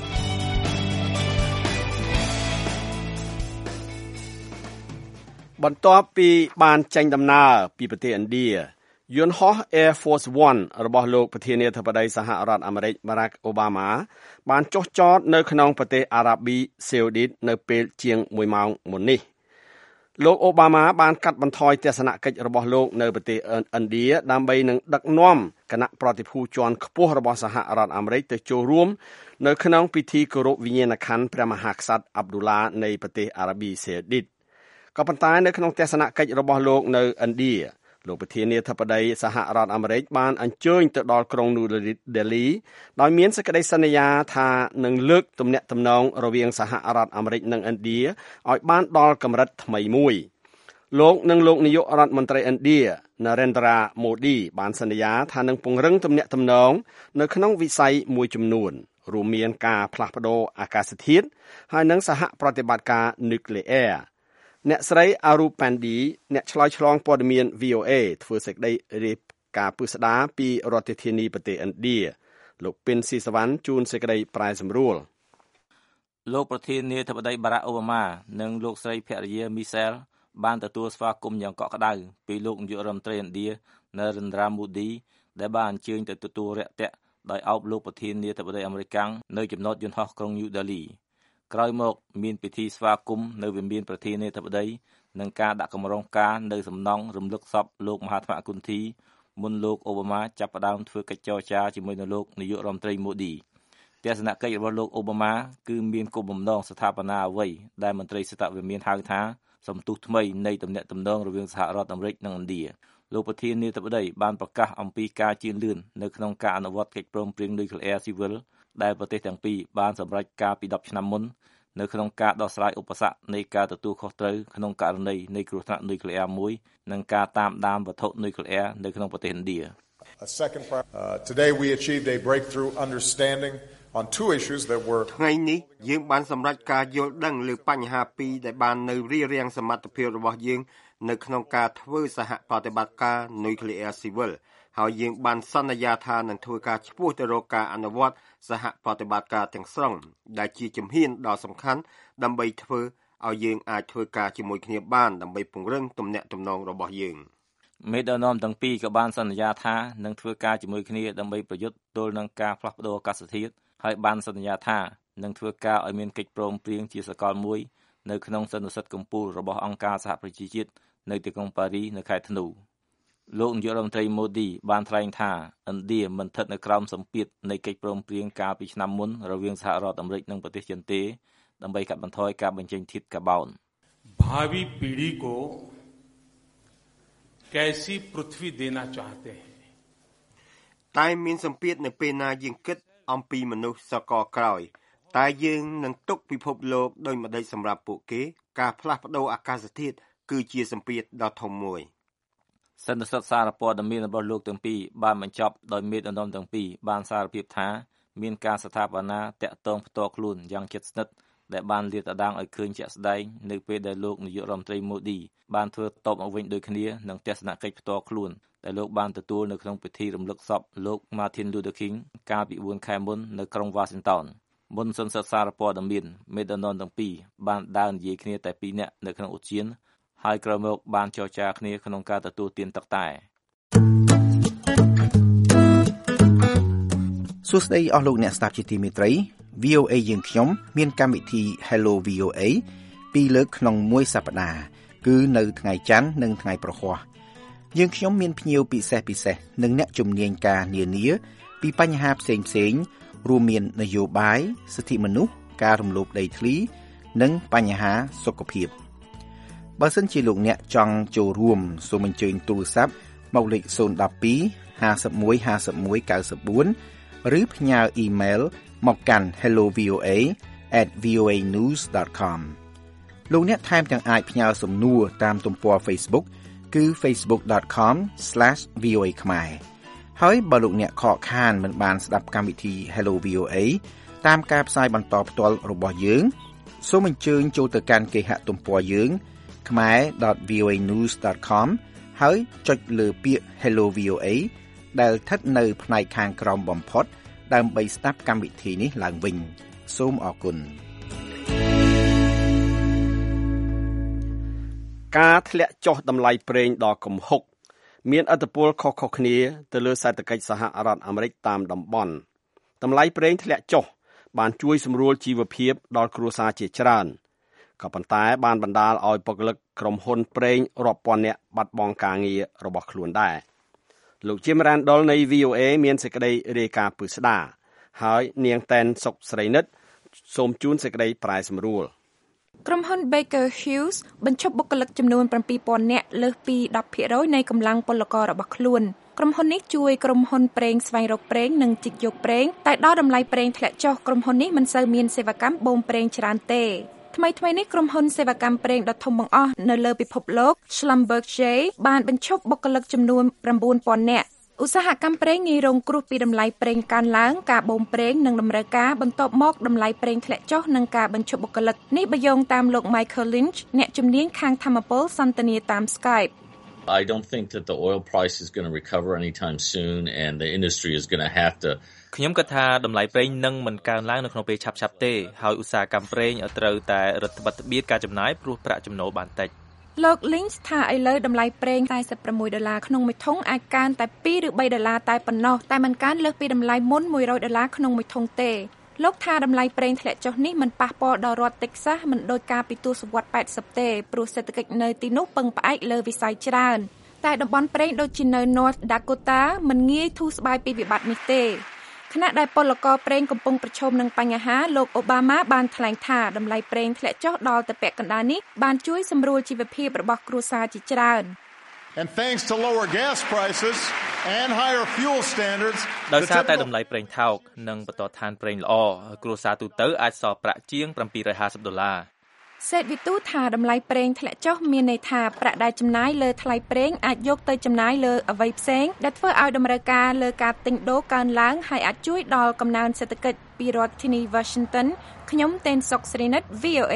បន្ទាប់ពីបានចេញដំណើរពីប្រទេសឥណ្ឌាយន្តហោះ Air Force One របស់លោកប្រធានាធិបតីសហរដ្ឋអាមេរិក Barack Obama បានចុះចតនៅក្នុងប្រទេសអារ៉ាប៊ីសាអូឌីតនៅពេលជាងមួយម៉ោងមុននេះលោកអូបាម៉ាបានកាត់បន្ថយទស្សនកិច្ចរបស់លោកនៅប្រទេសឥណ្ឌាដើម្បីនឹងដឹកនាំគណៈប្រតិភូជាន់ខ្ពស់របស់សហរដ្ឋអាមេរិកទៅចូលរួមនៅក្នុងពិធីគោរពវិញ្ញាណក្ខន្ធព្រះមហាក្សត្រអាប់ឌូឡានៃប្រទេសអារ៉ាប៊ីសាអូឌីតក៏ប៉ុន្តែនៅក្នុងទស្សនកិច្ចរបស់លោកនៅឥណ្ឌាលោកប្រធានាធិបតីសហរដ្ឋអាមេរិកបានអញ្ជើញទៅដល់ក្រុងនូដេលីដោយមានសេចក្តីសន្យាថានឹងលើកទំនាក់ទំនងរវាងសហរដ្ឋអាមេរិកនិងឥណ្ឌាឲ្យបានដល់កម្រិតថ្មីមួយលោកនិងលោកនាយករដ្ឋមន្ត្រីឥណ្ឌា Narendra Modi បានសន្យាថានឹងពង្រឹងទំនាក់ទំនងនៅក្នុងវិស័យមួយចំនួនរួមមានការផ្លាស់ប្តូរអាកាសធាតុហើយនិងសហប្រតិបត្តិការនុយក្លេអ៊ែរអ្នកស្រី Aru Pandi អ្នកឆ្លើយឆ្លងព័ត៌មាន វី អូ เอ ធ្វើសេចក្តីរាយការណ៍ពិស្ដារពីរដ្ឋធានីប្រទេសឥណ្ឌាលោកពិនស៊ីសវណ្ណជួនសេចក្តីប្រែសម្រួលលោកប្រធានាធិបតី Barack Obama និងលោកស្រីភរិយា Michelle បានទទួលស្វាគមន៍យ៉ាងកក់ក្ដៅពីលោកនាយករដ្ឋមន្ត្រីឥណ្ឌា Narendra Modi ដែលបានអញ្ជើញទៅទទួលរាក់ទាក់ដោយអោបលោកប្រធានាធិបតីអាមេរិកនៅចំណតយន្តហោះក្រុង New Delhiក្រោយមកមានពិធីស្វាគមន៍នៅវិមានប្រធានាធិបតីនិងការដាក់កម្រងការនៅសំណង់រំលឹកសពលោកមហាថ្មគុន្ធីមុនលោកអូបាម៉ាចាប់ផ្ដើមធ្វើកិច្ចចរចាជាមួយនឹងលោកនាយករដ្ឋមន្ត្រីម៉ូឌីទស្សនកិច្ចរបស់លោកអូបាម៉ាគឺមានគោលបំណងស្ថាបនាអ្វីដែលមន្ត្រីសិទ្ធិវិមានហៅថាសំទុះថ្មីនៃទំនាក់ទំនងរវាងសហរដ្ឋអាមេរិកនិងឥណ្ឌាលោកប្រធានាធិបតីបានប្រកាសអំពីការជឿនលឿននៅក្នុងការអនុវត្តកិច្ចព្រមព្រៀងនុយក្លេអ៊ែរស៊ីវិលដែលប្រទេសទាំងពីរបានសម្រេចការពីដប់ឆ្នាំមុននៅក្នុងការដោះស្រាយឧបសគ្គនៃការទទួលខុសត្រូវក្នុងករណីនៃគ្រោះថ្នាក់នុយក្លេអ៊ែរមួយនិងការតាមដានវត្ថុនុយក្លេអ៊ែរនៅក្នុងប្រទេសឥណ្ឌា Second, uh, today we achieved a breakthrough understanding on two issues that were ថ្ងៃនេះយើងបានសម្រេចការយល់ដឹងលើបញ្ហាពីរដែលបាននៅរារាំងសមត្ថភាពរបស់យើងនៅក្នុងការធ្វើសហប្រតិបត្តិការនុយក្លេអ៊ែរស៊ីវិលហើយយើងបានសន្យាថានឹងធ្វើការឆ្ពោះទៅរកការអនុវត្តសហប្រតិបត្តិការទាំងស្រុងដែលជាជំហានដ៏សំខាន់ដើម្បីធ្វើឲ្យយើងអាចធ្វើការជាមួយគ្នាបានដើម្បីពង្រឹងទំនាក់ទំនងរបស់យើងមេដឹកនាំទាំងពីរក៏បានសន្យាថានឹងធ្វើការជាមួយគ្នាដើម្បីប្រយុទ្ធទល់នឹងការផ្លាស់ប្តូរអាកាសធាតុហើយបានសន្យាថានឹងធ្វើការឲ្យមានកិច្ចព្រមព្រៀងជាសកលមួយនៅក្នុងសន្និសីទកំពូលរបស់អង្គការសហប្រជាជាតិនៅទីក្រុងប៉ារីសនៅខែធ្នូលោកនាយករដ្ឋមន្ត្រីម៉ូឌីបានថ្លែងថាឥណ្ឌាមិនស្ថិតនៅក្រោមសម្ពាធនៃកិច្ចព្រមព្រៀងកាលពីឆ្នាំមុនរវាងសហរដ្ឋអាមេរិកនិងប្រទេសចិនទេដើម្បីកាត់បន្ថយការបញ្ចេញធាតុកាបូន भावी पीढ़ी को कैसी पृथ्वी देना चाहते हैं តែមានសម្ពាធនៅពេលណាយើងគិតអំពីមនុស្សសកលក្រោយតែយើងនឹងទុកពិភពលោកដោយម្ដេចសម្រាប់ពួកគេការផ្លាស់ប្ដូរអាកាសធាតុគឺជាសម្ពាធដ៏ធំមួយសន្និសីទសារព័ត៌មានរបស់លោកទាំងពីរបានបញ្ចប់ដោយមេដឹកនាំទាំងពីរបានសារភាពថាមានការស្ថាបនាតាក់ទងផ្ទាល់ខ្លួនយ៉ាងជិតស្និទ្ធដែលបានលាតត្រដាងឲ្យឃើញជាក់ស្ដែងនៅពេលដែលលោកនាយករដ្ឋមន្ត្រីម៉ូឌីបានធ្វើតបមកវិញដូចគ្នានឹងទស្សនកិច្ចផ្ទាល់ខ្លួនដែលលោកបានទទួលនៅក្នុងពិធីរំលឹកសពលោក Martin Luther King កាលពីបួនខែមុននៅក្រុង Washington មុនសន្និសីទសារព័ត៌មានមេដឹកនាំទាំងពីរបានដើរនិយាយគ្នាតែពីរនាក់នៅក្នុងឧទ្យានហើយក្រោយមកបានចរចាគ្នាក្នុងការទទួលទានទឹកតែសួស្តីអស់លោកអ្នកស្ដាប់ជាទីមេត្រី វី អូ เอ យើងខ្ញុំមានកម្មវិធី Hello វី អូ เอ ពីរលើកក្នុងមួយសប្តាហ៍គឺនៅថ្ងៃច័ន្ទនិងថ្ងៃប្រហ័សយើងខ្ញុំមានភ្ញៀវពិសេសពិសេសនិងអ្នកជំនាញការនានាពីបញ្ហាផ្សេងផ្សេងរួមមាននយោបាយសិទ្ធិមនុស្សការរំលោភដីធ្លីនិងបញ្ហាសុខភាពបើសិនជាលោកអ្នកចង់ចូលរួមសូមអញ្ជើញទូរស័ព្ទមកលេខศูนย์ หนึ่ง สอง ห้า หนึ่ง ห้า หนึ่ง เก้า สี่ ឬផ្ញើអ៊ីមែលមកកាន់ hello v o a at v o a news dot com លោកអ្នកថែមទាំងអាចផ្ញើសំណួរតាមទំព័រ Facebook គឺ facebook dot com slash v o a ខ្មែរហើយបើលោកអ្នកខកខានមិនបានស្ដាប់កម្មវិធី Hello វី អូ เอ តាមការផ្សាយបន្តផ្ទាល់របស់យើងសូមអញ្ជើញចូលទៅកាន់គេហទំព័រយើង khmae dot v o a news dot com ហើយចុចលើពាក្យ Hello វី អូ เอ ដែលស្ថិតនៅផ្នែកខាងក្រោមបំផុតដើម្បីស្ដាប់កម្មវិធីនេះឡើងវិញសូមអរគុណការធ្លាក់ចុះតម្លៃប្រេងដ៏គំហុកមានឥទ្ធិពលខុសៗគ្នាទៅលើសេដ្ឋកិច្ចសហរដ្ឋអាមេរិកតាមតំបន់តម្លៃប្រេងធ្លាក់ចុះបានជួយសម្រួលជីវភាពដល់គ្រួសារជាច្រើនក៏ប៉ុន្តែបានបណ្ដាលឲ្យបុគ្គលិកក្រុមហ៊ុនប្រេងរាប់ពាន់នាក់បាត់បង់ការងាររបស់ខ្លួនដែរលោក Jim Randall នៃ វី អូ เอ មានសេចក្តីរាយការណ៍ពិស្ដារហើយនាងតែនសុកស្រីនិតសូមជូនសេចក្តីប្រែសម្រួលក្រុមហ៊ុន Baker Hughes បញ្ឈប់បុគ្គលិកចំនួន seven thousand នាក់លើសពី ten percent នៃកម្លាំងពលកររបស់ខ្លួនក្រុមហ៊ុននេះជួយក្រុមហ៊ុនប្រេងស្វែងរកប្រេងនិងជីកយកប្រេងតែដល់តម្លៃប្រេងធ្លាក់ចុះក្រុមហ៊ុននេះមិនសូវមានសេវាកម្មបូមប្រេងច្រើនទេថ្មីថ្មីនេះក្រុមហ៊ុនសេវាកម្មប្រេងដ៏ធំបង្អស់នៅលើពិភពលោក Schlumberger បានបញ្ឈប់បុគ្គលិកចំនួនnine thousand នាក់ឧស្សាហកម្មប្រេងងាយរងគ្រោះពីតម្លៃប្រេងកើនឡើងការបូមប្រេងនិងតម្រូវការបន្ទាប់មកតម្លៃប្រេងធ្លាក់ចុះនិងការបញ្ឈប់បុគ្គលិកនេះបើយោងតាមលោក Michael Lynch អ្នកជំនាញខាងថាមពលសន្ទនាតាម Skype I don't think that the oil price is going to recover anytime soon and the industry is going to have to ខ្ញុំគិតថាតម្លៃប្រេងនឹងមិនកើនឡើងនៅក្នុងពេលឆាប់ៗទេហើយឧស្សាហកម្មប្រេងត្រូវតែរដ្ឋបတ်បៀតការចំណាយព្រោះប្រាក់ចំណូលបានតិចលោក Lynch ថាឥឡូវតម្លៃប្រេងforty-sixដុល្លារក្នុងមួយធុងអាចកើនតែtwoឬthreeដុល្លារតែប៉ុណ្ណោះតែមិនកើនលើសពីតម្លៃមុនone hundredដុល្លារក្នុងមួយធុងទេលោកថាតម្លៃប្រេងធ្លាក់ចុះនេះមិនប៉ះពាល់ដល់រដ្ឋ Texas មិនដូចកាលពីទសវត្សរ៍eightyទេព្រោះសេដ្ឋកិច្ចនៅទីនោះពឹងផ្អែកលើវិស័យច្រើនតែតំបន់ប្រេងដូចជានៅ North Dakota មិនងាយធូរស្បើយពីវិបត្តិនេះទេខណៈដែលពលករប្រេងកំពុងប្រឈមនឹងបញ្ហាលោកអូបាម៉ាបានថ្លែងថាតម្លៃប្រេងធ្លាក់ចុះដល់តែពាក់កណ្ដាលនេះបានជួយសម្រួលជីវភាពរបស់គ្រួសារជាច្រើន And thanks to lower gas prices and higher fuel standards ដោយសារតែតម្លៃប្រេងថោកនិងបន្តឋានប្រេងល្អគ្រួសារទូទៅអាចសល់ប្រាក់ជាងseven hundred fiftyដុល្លារសេតវិទូថាតម្លៃប្រេងធ្លាក់ចុះមានន័យថាប្រាក់ដែលចំណាយលើថ្លៃប្រេងអាចយកទៅចំណាយលើអ្វីផ្សេងដែលធ្វើឲ្យតម្រូវការលើការទិញដូរកើនឡើងហើយអាចជួយដល់កំណើនសេដ្ឋកិច្ចពីរដ្ឋធានី Washington ខ្ញុំតែនសុកស្រីនិត វី អូ เอ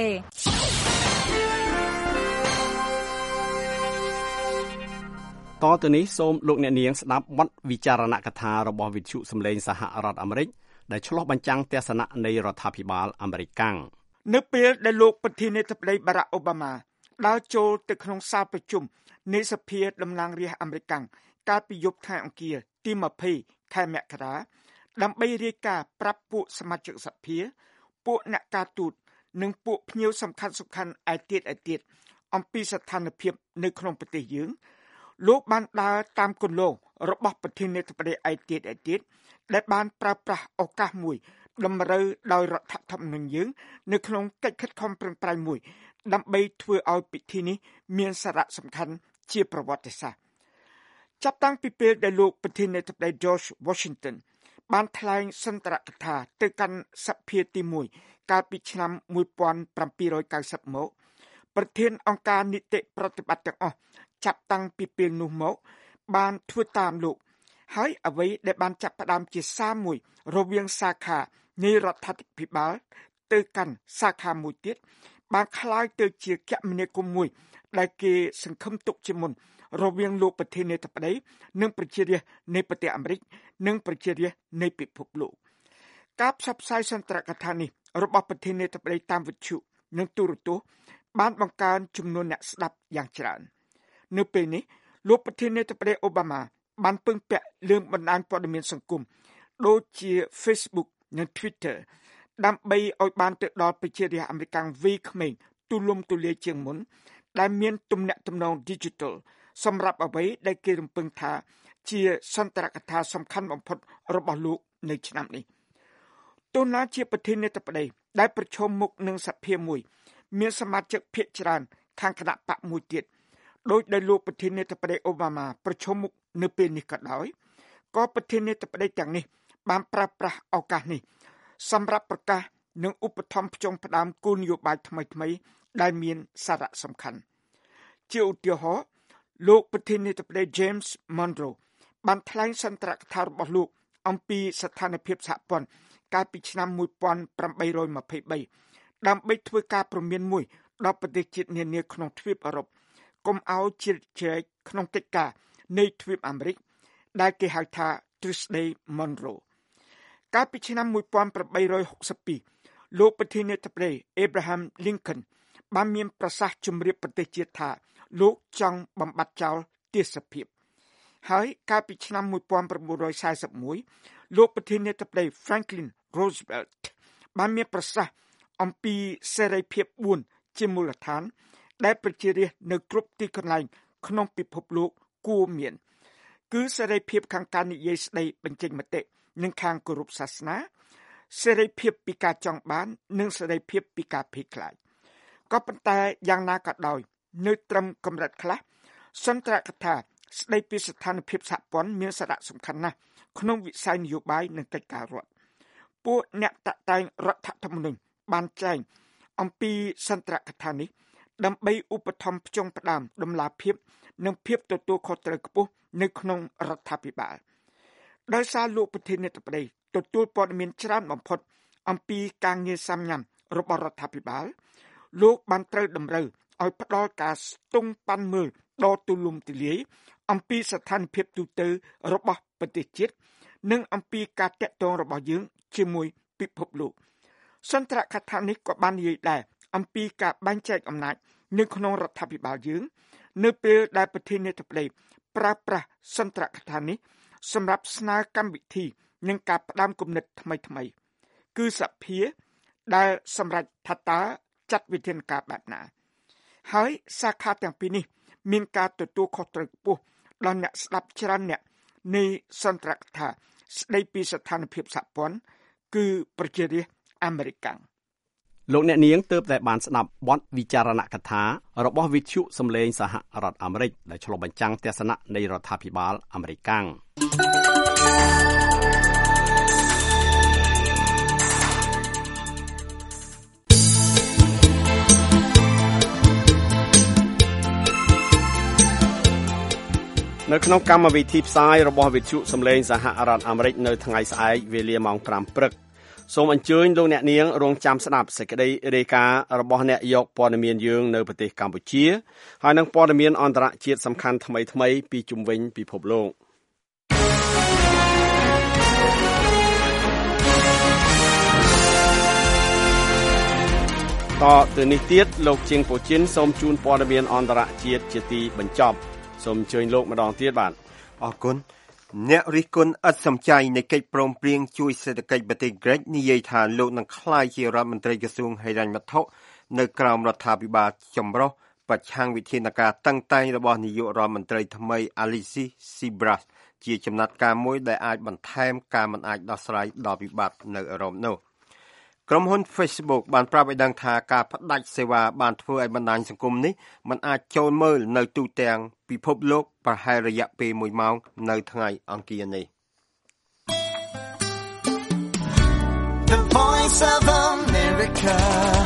តទៅនេះសូមលោកអ្នកនាងស្ដាប់បទវិចារណកថារបស់វិទ្យុសម្លេងសហរដ្ឋអាមេរិកដែលឆ្លុះបញ្ចាំងទស្សនៈនៃរដ្ឋាភិបាលអាមេរិកកាំងនៅពេលដែលលោកប្រធានាធិបតី Barack Obama ដើរចូលទៅក្នុងសាលប្រជុំនៃសភាតំណាងរាស្ត្រអាមេរិកកាំងកាលពីយប់ថ្ងៃអង្គារទីtwentyខែមករាដើម្បីរាយការណ៍ប្រាប់ពួកសមាជិកសភាពួកអ្នកការទូតនិងពួកភ្ញៀវសំខាន់សំខាន់ឯទៀតឯទៀតអំពីស្ថានភាពនៅក្នុងប្រទេសយើងលោកបានដើរតាមគន្លងរបស់ប្រធានាធិបតីឯទៀតឯទៀតដែលបានប្រើប្រាស់ឱកាសមួយតម្រូវដោយរដ្ឋធម្មនុញ្ញយើងនៅក្នុងកិច្ចខិតខំប្រឹងប្រែងមួយដើម្បីធ្វើឲ្យពិធីនេះមានសារៈសំខាន់ជាប្រវត្តិសាស្ត្រចាប់តាំងពីពេលដែលលោកប្រធានាធិបតី George Washington បានថ្លែងសន្ទរកថាទៅកាន់សភាទីoneកាលពីឆ្នាំseventeen ninetyមកប្រធានអង្គការនីតិប្រតិបត្តិទាំងអស់ចាប់តាំងពីពេលនោះមកបានធ្វើតាមលោកហើយអ្វីដែលបានចាប់ផ្ដើមជាសារមួយរវាងសាខានៃរដ្ឋាភិបាលទៅកាន់សាខាមួយទៀតបានคล้ายទៅជាគមនាគមន៍មួយដែលគេសង្ឃឹមទុកជាមុនរវាងលោកប្រធានាធិបតីនិងប្រជារាស្ត្រនៃប្រទេសអាមេរិកនិងប្រជារាស្ត្រនៃពិភពលោកការផ្សព្វផ្សាយសន្ទរកថានេះរបស់ប្រធានាធិបតីតាមវិទ្យុនិងទូរទស្សន៍បានបង្កើនចំនួនអ្នកស្ដាប់យ៉ាងច្រើននៅពេលនេះលោកប្រធានាធិបតីអូបាម៉ាបានពឹងពាក់លើបណ្ដាញព័ត៌មានសង្គមដូចជា Facebook និង Twitter ដើម្បីឲ្យបានទៅដល់ប្រជារាស្ត្រអាមេរិកវ័យក្មេងទូលំទូលាយជាងមុនដែលមានទំនាក់ទំនង Digital សម្រាប់អ្វីដែលគេរំពឹងថាជាសន្ទរកថាសំខាន់បំផុតរបស់លោកនៅឆ្នាំនេះទូណាជាប្រធានាធិបតីដែលប្រឈមមុខនឹងសភាមួយមានសមាជិកភាគច្រើនខាងគណៈបកមួយទៀតដោយដែលលោកប្រធានាធិបតីអូបាម៉ាប្រឈមមុខនៅពេលនេះក៏ដោយក៏ប្រធានាធិបតីទាំងនេះបានប្រើប្រាស់ឱកាសនេះសម្រាប់ប្រកាសនិងឧបត្ថម្ភផ្ចុងផ្ដើមគោលនយោបាយថ្មីៗដែលមានសារៈសំខាន់ជាឧទាហរណ៍លោកប្រធានាធិបតី James Monroe បានថ្លែងសន្ទរកថារបស់លោកអំពីស្ថានភាពសហព័ន្ធកាលពីឆ្នាំmột nghìn tám trăm hai mươi baដើម្បីធ្វើការព្រមានមួយដល់ប្រទេសជាតិនានាក្នុងទ្វីបអឺរ៉ុបកុំឲ្យជ្រៀតជ្រែកក្នុងកិច្ចការនៃទ្វីបអាមេរិកដែលគេហៅថា Tuesday Monroe កាលពីឆ្នាំmột nghìn tám trăm sáu mươi haiលោកប្រធានាធិបតី Abraham Lincoln បានមានប្រសាសន៍ជម្រាបប្រទេសជាតិថាលោកចង់បំបត្តិចោលទាសភាពហើយកាលពីឆ្នាំmột nghìn chín trăm bốn mươi mốtលោកប្រធានាធិបតី Franklin Roosevelt បានមានប្រសាសន៍អំពីសេរីភាពបួនជាមូលដ្ឋានដែលប្រជារាស្ត្រនៅគ្រប់ទីកន្លែងក្នុងពិភពលោកគួរមានគឺសេរីភាពខាងការនិយាយស្ដីបញ្ចេញមតិនិងខាងគោរពសាសនាសេរីភាពពីការចង់បាននិងសេរីភាពពីការភ័យខ្លាចក៏ប៉ុន្តែយ៉ាងណាក៏ដោយនៅត្រឹមកម្រិតខ្លះសន្ទរកថាស្ដីពីស្ថានភាពសហព័ន្ធមានសារៈសំខាន់ណាស់ក្នុងវិស័យនយោបាយនិងកិច្ចការរដ្ឋពួកអ្នកតាក់តែងរដ្ឋធម្មនុញ្ញបានចែងអំពីសន្ទរកថានេះដើម្បីឧបត្ថម្ភផ្ចុងផ្ដើមដំណាភាពនិងភាពទទួលខុសត្រូវខ្ពស់នៅក្នុងរដ្ឋាភិបាលដោយសារលោកប្រធានាធិបតីទទួលព័ត៌មានច្រើនបំផុតអំពីការងារសាមញ្ញរបស់រដ្ឋាភិបាលលោកបានត្រូវតម្រូវឲ្យផ្ដល់ការស្ទង់ប៉ាន់មើលដ៏ទូលំទូលាយអំពីស្ថានភាពទូទៅរបស់ប្រទេសជាតិនិងអំពីការតាក់ទងរបស់យើងជាមួយពិភពលោកសន្ទរកថានេះក៏បាននិយាយដែរអំពីការបែងចែកអំណាចនៅក្នុងរដ្ឋាភិបាលយើងនៅពេលដែលប្រធានាធិបតីប្រើប្រាស់សន្ទរកថានេះសម្រាប់ស្នើកម្មវិធីនិងការផ្ដាំគំនិតថ្មីៗគឺសភាដែលសម្រេចថាតើចាត់វិធានការបែបណាហើយសាខាទាំងពីរនេះមានការទទួលខុសត្រូវខ្ពស់ដល់អ្នកស្ដាប់ច្រើនអ្នកនៃសន្ទរកថាស្ដីពីស្ថានភាពសហព័ន្ធគឺប្រជារាស្ត្រអាមេរិកលោកអ្នកនាងទើបតែបានស្ដាប់បទវិចារណកថារបស់វិទ្យុសំឡេងសហរដ្ឋអាមេរិកដែលឆ្លុះបញ្ចាំងទស្សនៈនៃរដ្ឋាភិបាលអាមេរិកនៅក្នុងកម្មវិធីផ្សាយរបស់វិទ្យុសំឡេងសហរដ្ឋអាមេរិកនៅថ្ងៃស្អែកវេលាម៉ោងប្រាំព្រឹកសូមអញ្ជើញលោកអ្នកនាងរងចាំស្ដាប់សេចក្តីរាយការណ៍របស់អ្នកយកព័ត៌មានយើងនៅប្រទេសកម្ពុជាហើយនិងព័ត៌មានអន្តរជាតិសំខាន់ថ្មីៗពីជុំវិញពិភពលោកតទៅនេះទៀតលោកជាងពូជីនសូមជូនព័ត៌មានអន្តរជាតិជាទីបញ្ចប់សូមអញ្ជើញលោកម្ដងទៀតបាទអរគុណអ្នករិះគន់ឥតសំចៃនៃកិច្ចព្រមព្រៀងជួយសេដ្ឋកិច្ចប្រទេសក្រិកនិយាយថាលោកនឹងក្លាយជារដ្ឋមន្ត្រីក្រសួងហិរញ្ញវត្ថុនៅក្រោមរដ្ឋាភិបាលចម្រុះប្រឆាំងវិធានការតឹងតែងរបស់នាយករដ្ឋមន្ត្រីថ្មី Alexis Tsipras ជាចំណាត់ការមួយដែលអាចបន្ថែមការមិនអាចដោះស្រាយដល់វិបត្តិនៅអឺរ៉ុបនោះក្រុមហ៊ុន Facebook បានប្រាប់ឲ្យដឹងថាការផ្ដាច់សេវាបានធ្វើឲ្យបណ្ដាញសង្គមនេះមិនអាចចូលមើលនៅទូទាំងពិភពលោកប្រហែលរយៈពេលមួយម៉ោងនៅថ្ងៃអង្គារនេះ The Voice of America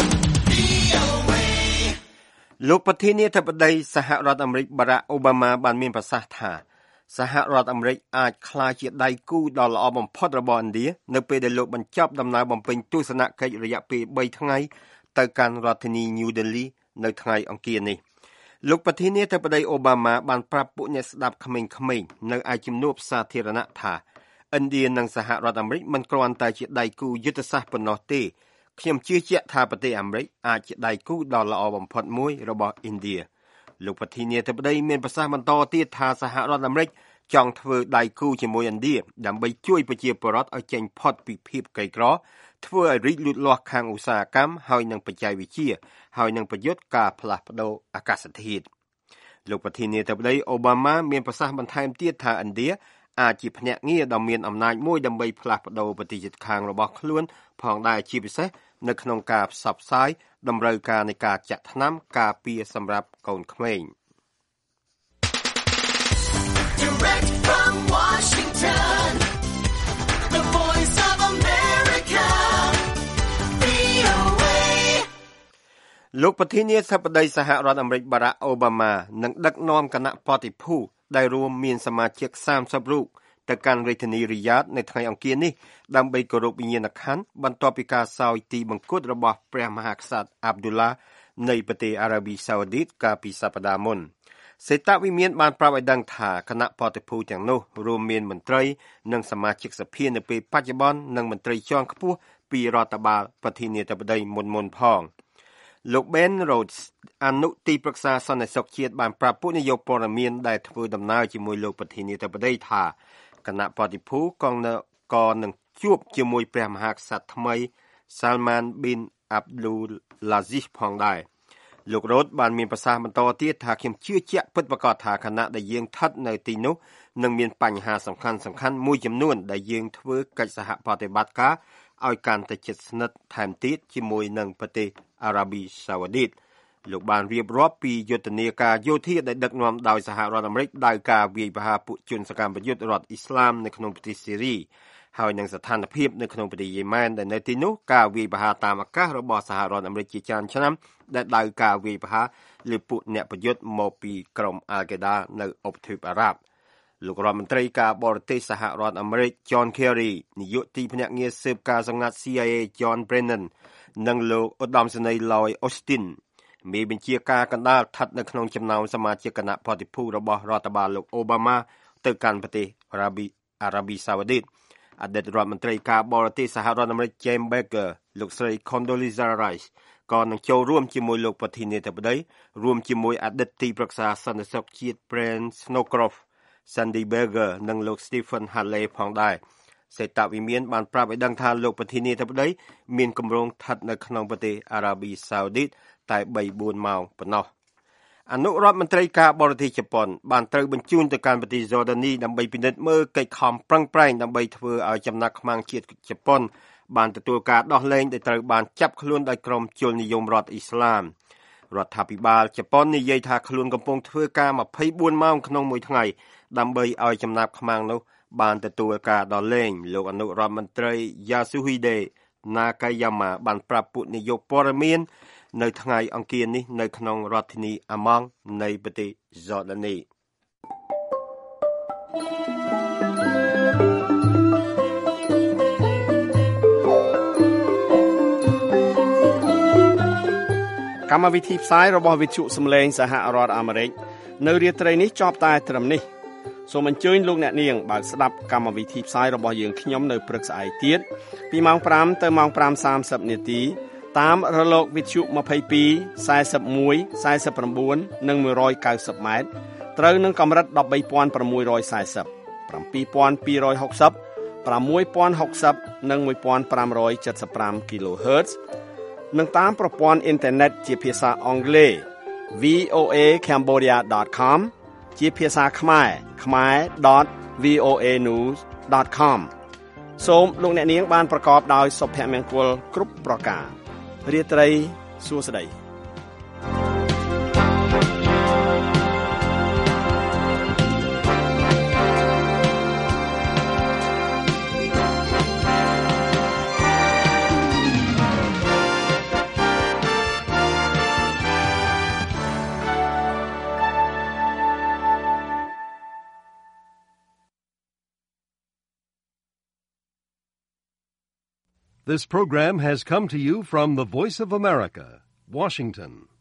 លោកប្រធានាធិបតីសហរដ្ឋអាមេរិក Barack Obama បានមានប្រសាសន៍ថាសហរដ្ឋអាមេរិកអាចក្លាយជាដៃគូដ៏ល្អបំផុតរបស់ឥណ្ឌានៅពេលដែលលោកបញ្ចប់ដំណើរបំពេញទស្សនកិច្ចរយៈពេលបីថ្ងៃទៅកាន់រដ្ឋធានី New Delhi នៅថ្ងៃអង្គារនេះលោកប្រធានាធិបតីអូបាម៉ាបានប្រាប់ពួកអ្នកស្ដាប់ក្មេងៗនៅឯជំនួបសាធារណៈថាឥណ្ឌានិងសហរដ្ឋអាមេរិកមិនគ្រាន់តែជាដៃគូយុទ្ធសាស្ត្រប៉ុណ្ណោះទេខ្ញុំជឿជាក់ថាប្រទេសអាមេរិកអាចជាដៃគូដ៏ល្អបំផុតមួយរបស់ឥណ្ឌាលោកប្រធានាធិបតីមានប្រសាសន៍បន្តទៀតថាសហរដ្ឋអាមេរិកចង់ធ្វើដៃគូជាមួយឥណ្ឌាដើម្បីជួយប្រជាពលរដ្ឋឲ្យចេញផុតពីភាពក្រីក្រធ្វើឲ្យរីកលូតលាស់ខាងឧស្សាហកម្មហើយនឹងបច្ចេកវិទ្យាហើយនឹងប្រយុទ្ធការផ្លាស់ប្ដូរអាកាសធាតុលោកប្រធានាធិបតីអូបាម៉ាមានប្រសាសន៍បន្ថែមទៀតថាឥណ្ឌាអាចជាភ្នាក់ងារដ៏មានអំណាចមួយដើម្បីផ្លាស់ប្ដូរប្រទេសជិតខាងរបស់ខ្លួនផងដែរជាពិសេសនៅក្នុងការផ្សព្វផ្សាយតម្រូវការនៃការចាក់ថ្នាំការពារសម្រាប់កូនក្មេង Direct from Washington, the voice of America, វី អូ เอលោកប្រធានាធិបតីសហរដ្ឋអាមេរិកបារ៉ាក់អូបាម៉ានឹងដឹកនាំគណៈបព្វភូដែលរួមមានសមាជិកសាមសិបរូបទៅកាន់រាជធានីរីយ៉ាដនៅថ្ងៃអង្គារនេះដើម្បីគោរពវិញ្ញាណក្ខន្ធបន្ទាប់ពីការសោយទីបង្គត់របស់ព្រះមហាក្សត្រអាប់ឌុលឡានៃប្រទេសអារ៉ាប៊ីសាអូឌីតកាលពីសប្តាហ៍មុនសេតវិមានបានប្រាប់ឲ្យដឹងថាគណៈបព្វភូទាំងនោះរួមមានមន្ត្រីនិងសមាជិកសភានៅពេលបច្ចុប្បន្ននិងមន្ត្រីជាន់ខ្ពស់ពីរដ្ឋបាលប្រធានាធិបតីមុនមុនផងលោក Ben Rhodes អនុទីប្រឹក្សាសន្តិសុខជាតិបានប្រាប់ពួកនាយកព័ត៌មានដែលធ្វើដំណើរជាមួយលោកប្រធានាធិបតីថាគណៈបព្វភូក៏នឹងជួបជាមួយព្រះមហាក្សត្រថ្មី Salman bin Abdulaziz ផងដែរលោក Rhodes បានមានប្រសាសន៍បន្តទៀតថាខ្ញុំជឿជាក់ពិតប្រាកដថាគណៈដែលយើងស្ថិតនៅទីនោះនឹងមានបញ្ហាសំខាន់សំខាន់មួយចំនួនដែលយើងធ្វើកិច្ចសហប្រតិបត្តិការឲ្យកាន់តែជិតស្និទ្ធថែមទៀតជាមួយនឹងប្រទេសអារ៉ាប៊ីសាអូឌីតលោកបានរៀបរាប់ពីយុទ្ធនាការយោធាដែលដឹកនាំដោយសហរដ្ឋអាមេរិកដោយការវាយប្រហារពួកជនសកម្មប្រយុទ្ធរដ្ឋអ៊ីស្លាមនៅក្នុងប្រទេសស៊ីរីហើយនឹងស្ថានភាពនៅក្នុងប្រទេសយេម៉ែនដែលនៅទីនោះការវាយប្រហារតាមអាកាសរបស់សហរដ្ឋអាមេរិកជាច្រើនឆ្នាំដែលដៅការវាយប្រហារលើពួកអ្នកប្រយុទ្ធមកពីក្រុមអាល់កេដានៅអ៊ុបទ្វីបអារ៉ាប់លោករដ្ឋមន្ត្រីការបរទេសសហរដ្ឋអាមេរិក John Kerry នាយកទីភ្នាក់ងារស៊ើបការសម្ងាត់ ซี ไอ เอ John Brennan និងលោកឧត្តមសេនីយ៍ Lloyd Austin មេបញ្ជាការកណ្ដាលស្ថិតនៅក្នុងចំណោមសមាជិកគណៈបព្វភូរបស់រដ្ឋបាលលោកអូបាម៉ាទៅកាន់ប្រទេសអារ៉ាប៊ីអារ៉ាប៊ីសាអូឌីតអតីតរដ្ឋមន្ត្រីការបរទេសសហរដ្ឋអាមេរិក James Baker លោកស្រី Condoleezza Rice ក៏នឹងចូលរួមជាមួយលោកប្រធានាធិបតីរួមជាមួយអតីតទីប្រឹក្សាសន្តិសុខជាតិ Brent Snowcroft Sandy Berger និងលោក Stephen Hadley ផងដែរសេតវិមានបានប្រាប់ឲ្យដឹងថាលោកប្រធានាធិបតីមានគម្រោងស្ថិតនៅក្នុងប្រទេសអារ៉ាប៊ីសាអូឌីតតែ បីបួន ម៉ោងប៉ុណ្ណោះអនុរដ្ឋមន្ត្រីការបរទេសជប៉ុនបានត្រូវបញ្ជូនទៅកាន់ប្រទេសយ៉ូដានីដើម្បីពិនិត្យមើលកិច្ចខំប្រឹងប្រែងដើម្បីធ្វើឲ្យចំណាក់ខ្មាំងជាតិជប៉ុនបានទទួលការដោះលែងដែលត្រូវបានចាប់ខ្លួនដោយក្រុមជននិយមរដ្ឋអ៊ីស្លាមរដ្ឋាភិបាលជប៉ុននិយាយថាខ្លួនកំពុងធ្វើការ ម្ភៃបួន ម៉ោងក្នុងមួយថ្ងៃដើម្បីឲ្យចំណាប់ខ្មាំងនោះបានទទួលការដោះលែងលោកអនុរដ្ឋមន្ត្រី Yasuhide Nakayama បានប្រាប់ពួកនាយកព័ត៌មាននៅថ្ងៃអង្គារនេះនៅក្នុងរដ្ឋធានីអាម៉ង់នៃប្រទេសយ៉ូដានីកម្មវិធីផ្សាយរបស់វិទ្យុសំឡេងសហរដ្ឋអាមេរិកនៅរាត្រីនេះចប់តែត្រឹមនេះសូមអញ្ជើញលោកអ្នកនាងបើកស្ដាប់កម្មវិធីផ្សាយរបស់យើងខ្ញុំនៅព្រឹកស្អែកទៀតពីម៉ោង ប្រាំ ទៅម៉ោង ប្រាំសាមសិប នាទីតាមរលកវិទ្យុ ម្ភៃពីរ សែសិបមួយ សែសិប៩ និង មួយរយកៅសិប ម៉ែត្រត្រូវនឹងកម្រិត ដប់បីពាន់ប្រាំមួយរយសែសិប ប្រាំពីរពាន់ពីររយហុកសិប ប្រាំមួយពាន់ហុកសិប និង មួយពាន់ប្រាំរយចិតសិបប្រាំ គីឡូហឺត និងតាមប្រព័ន្ធអ៊ីនធឺណិតជាភាសាអង់គ្លេស វី អូ เอ cambodia ដត com ជាភាសាខ្មែរ khmer ដត វី អូ เอ news ដត com សូមលោកអ្នកនាងបានប្រកបដោយសុភមង្គលគ្រប់ប្រការរាត្រីសួស្តី This program has come to you from the Voice of America, Washington.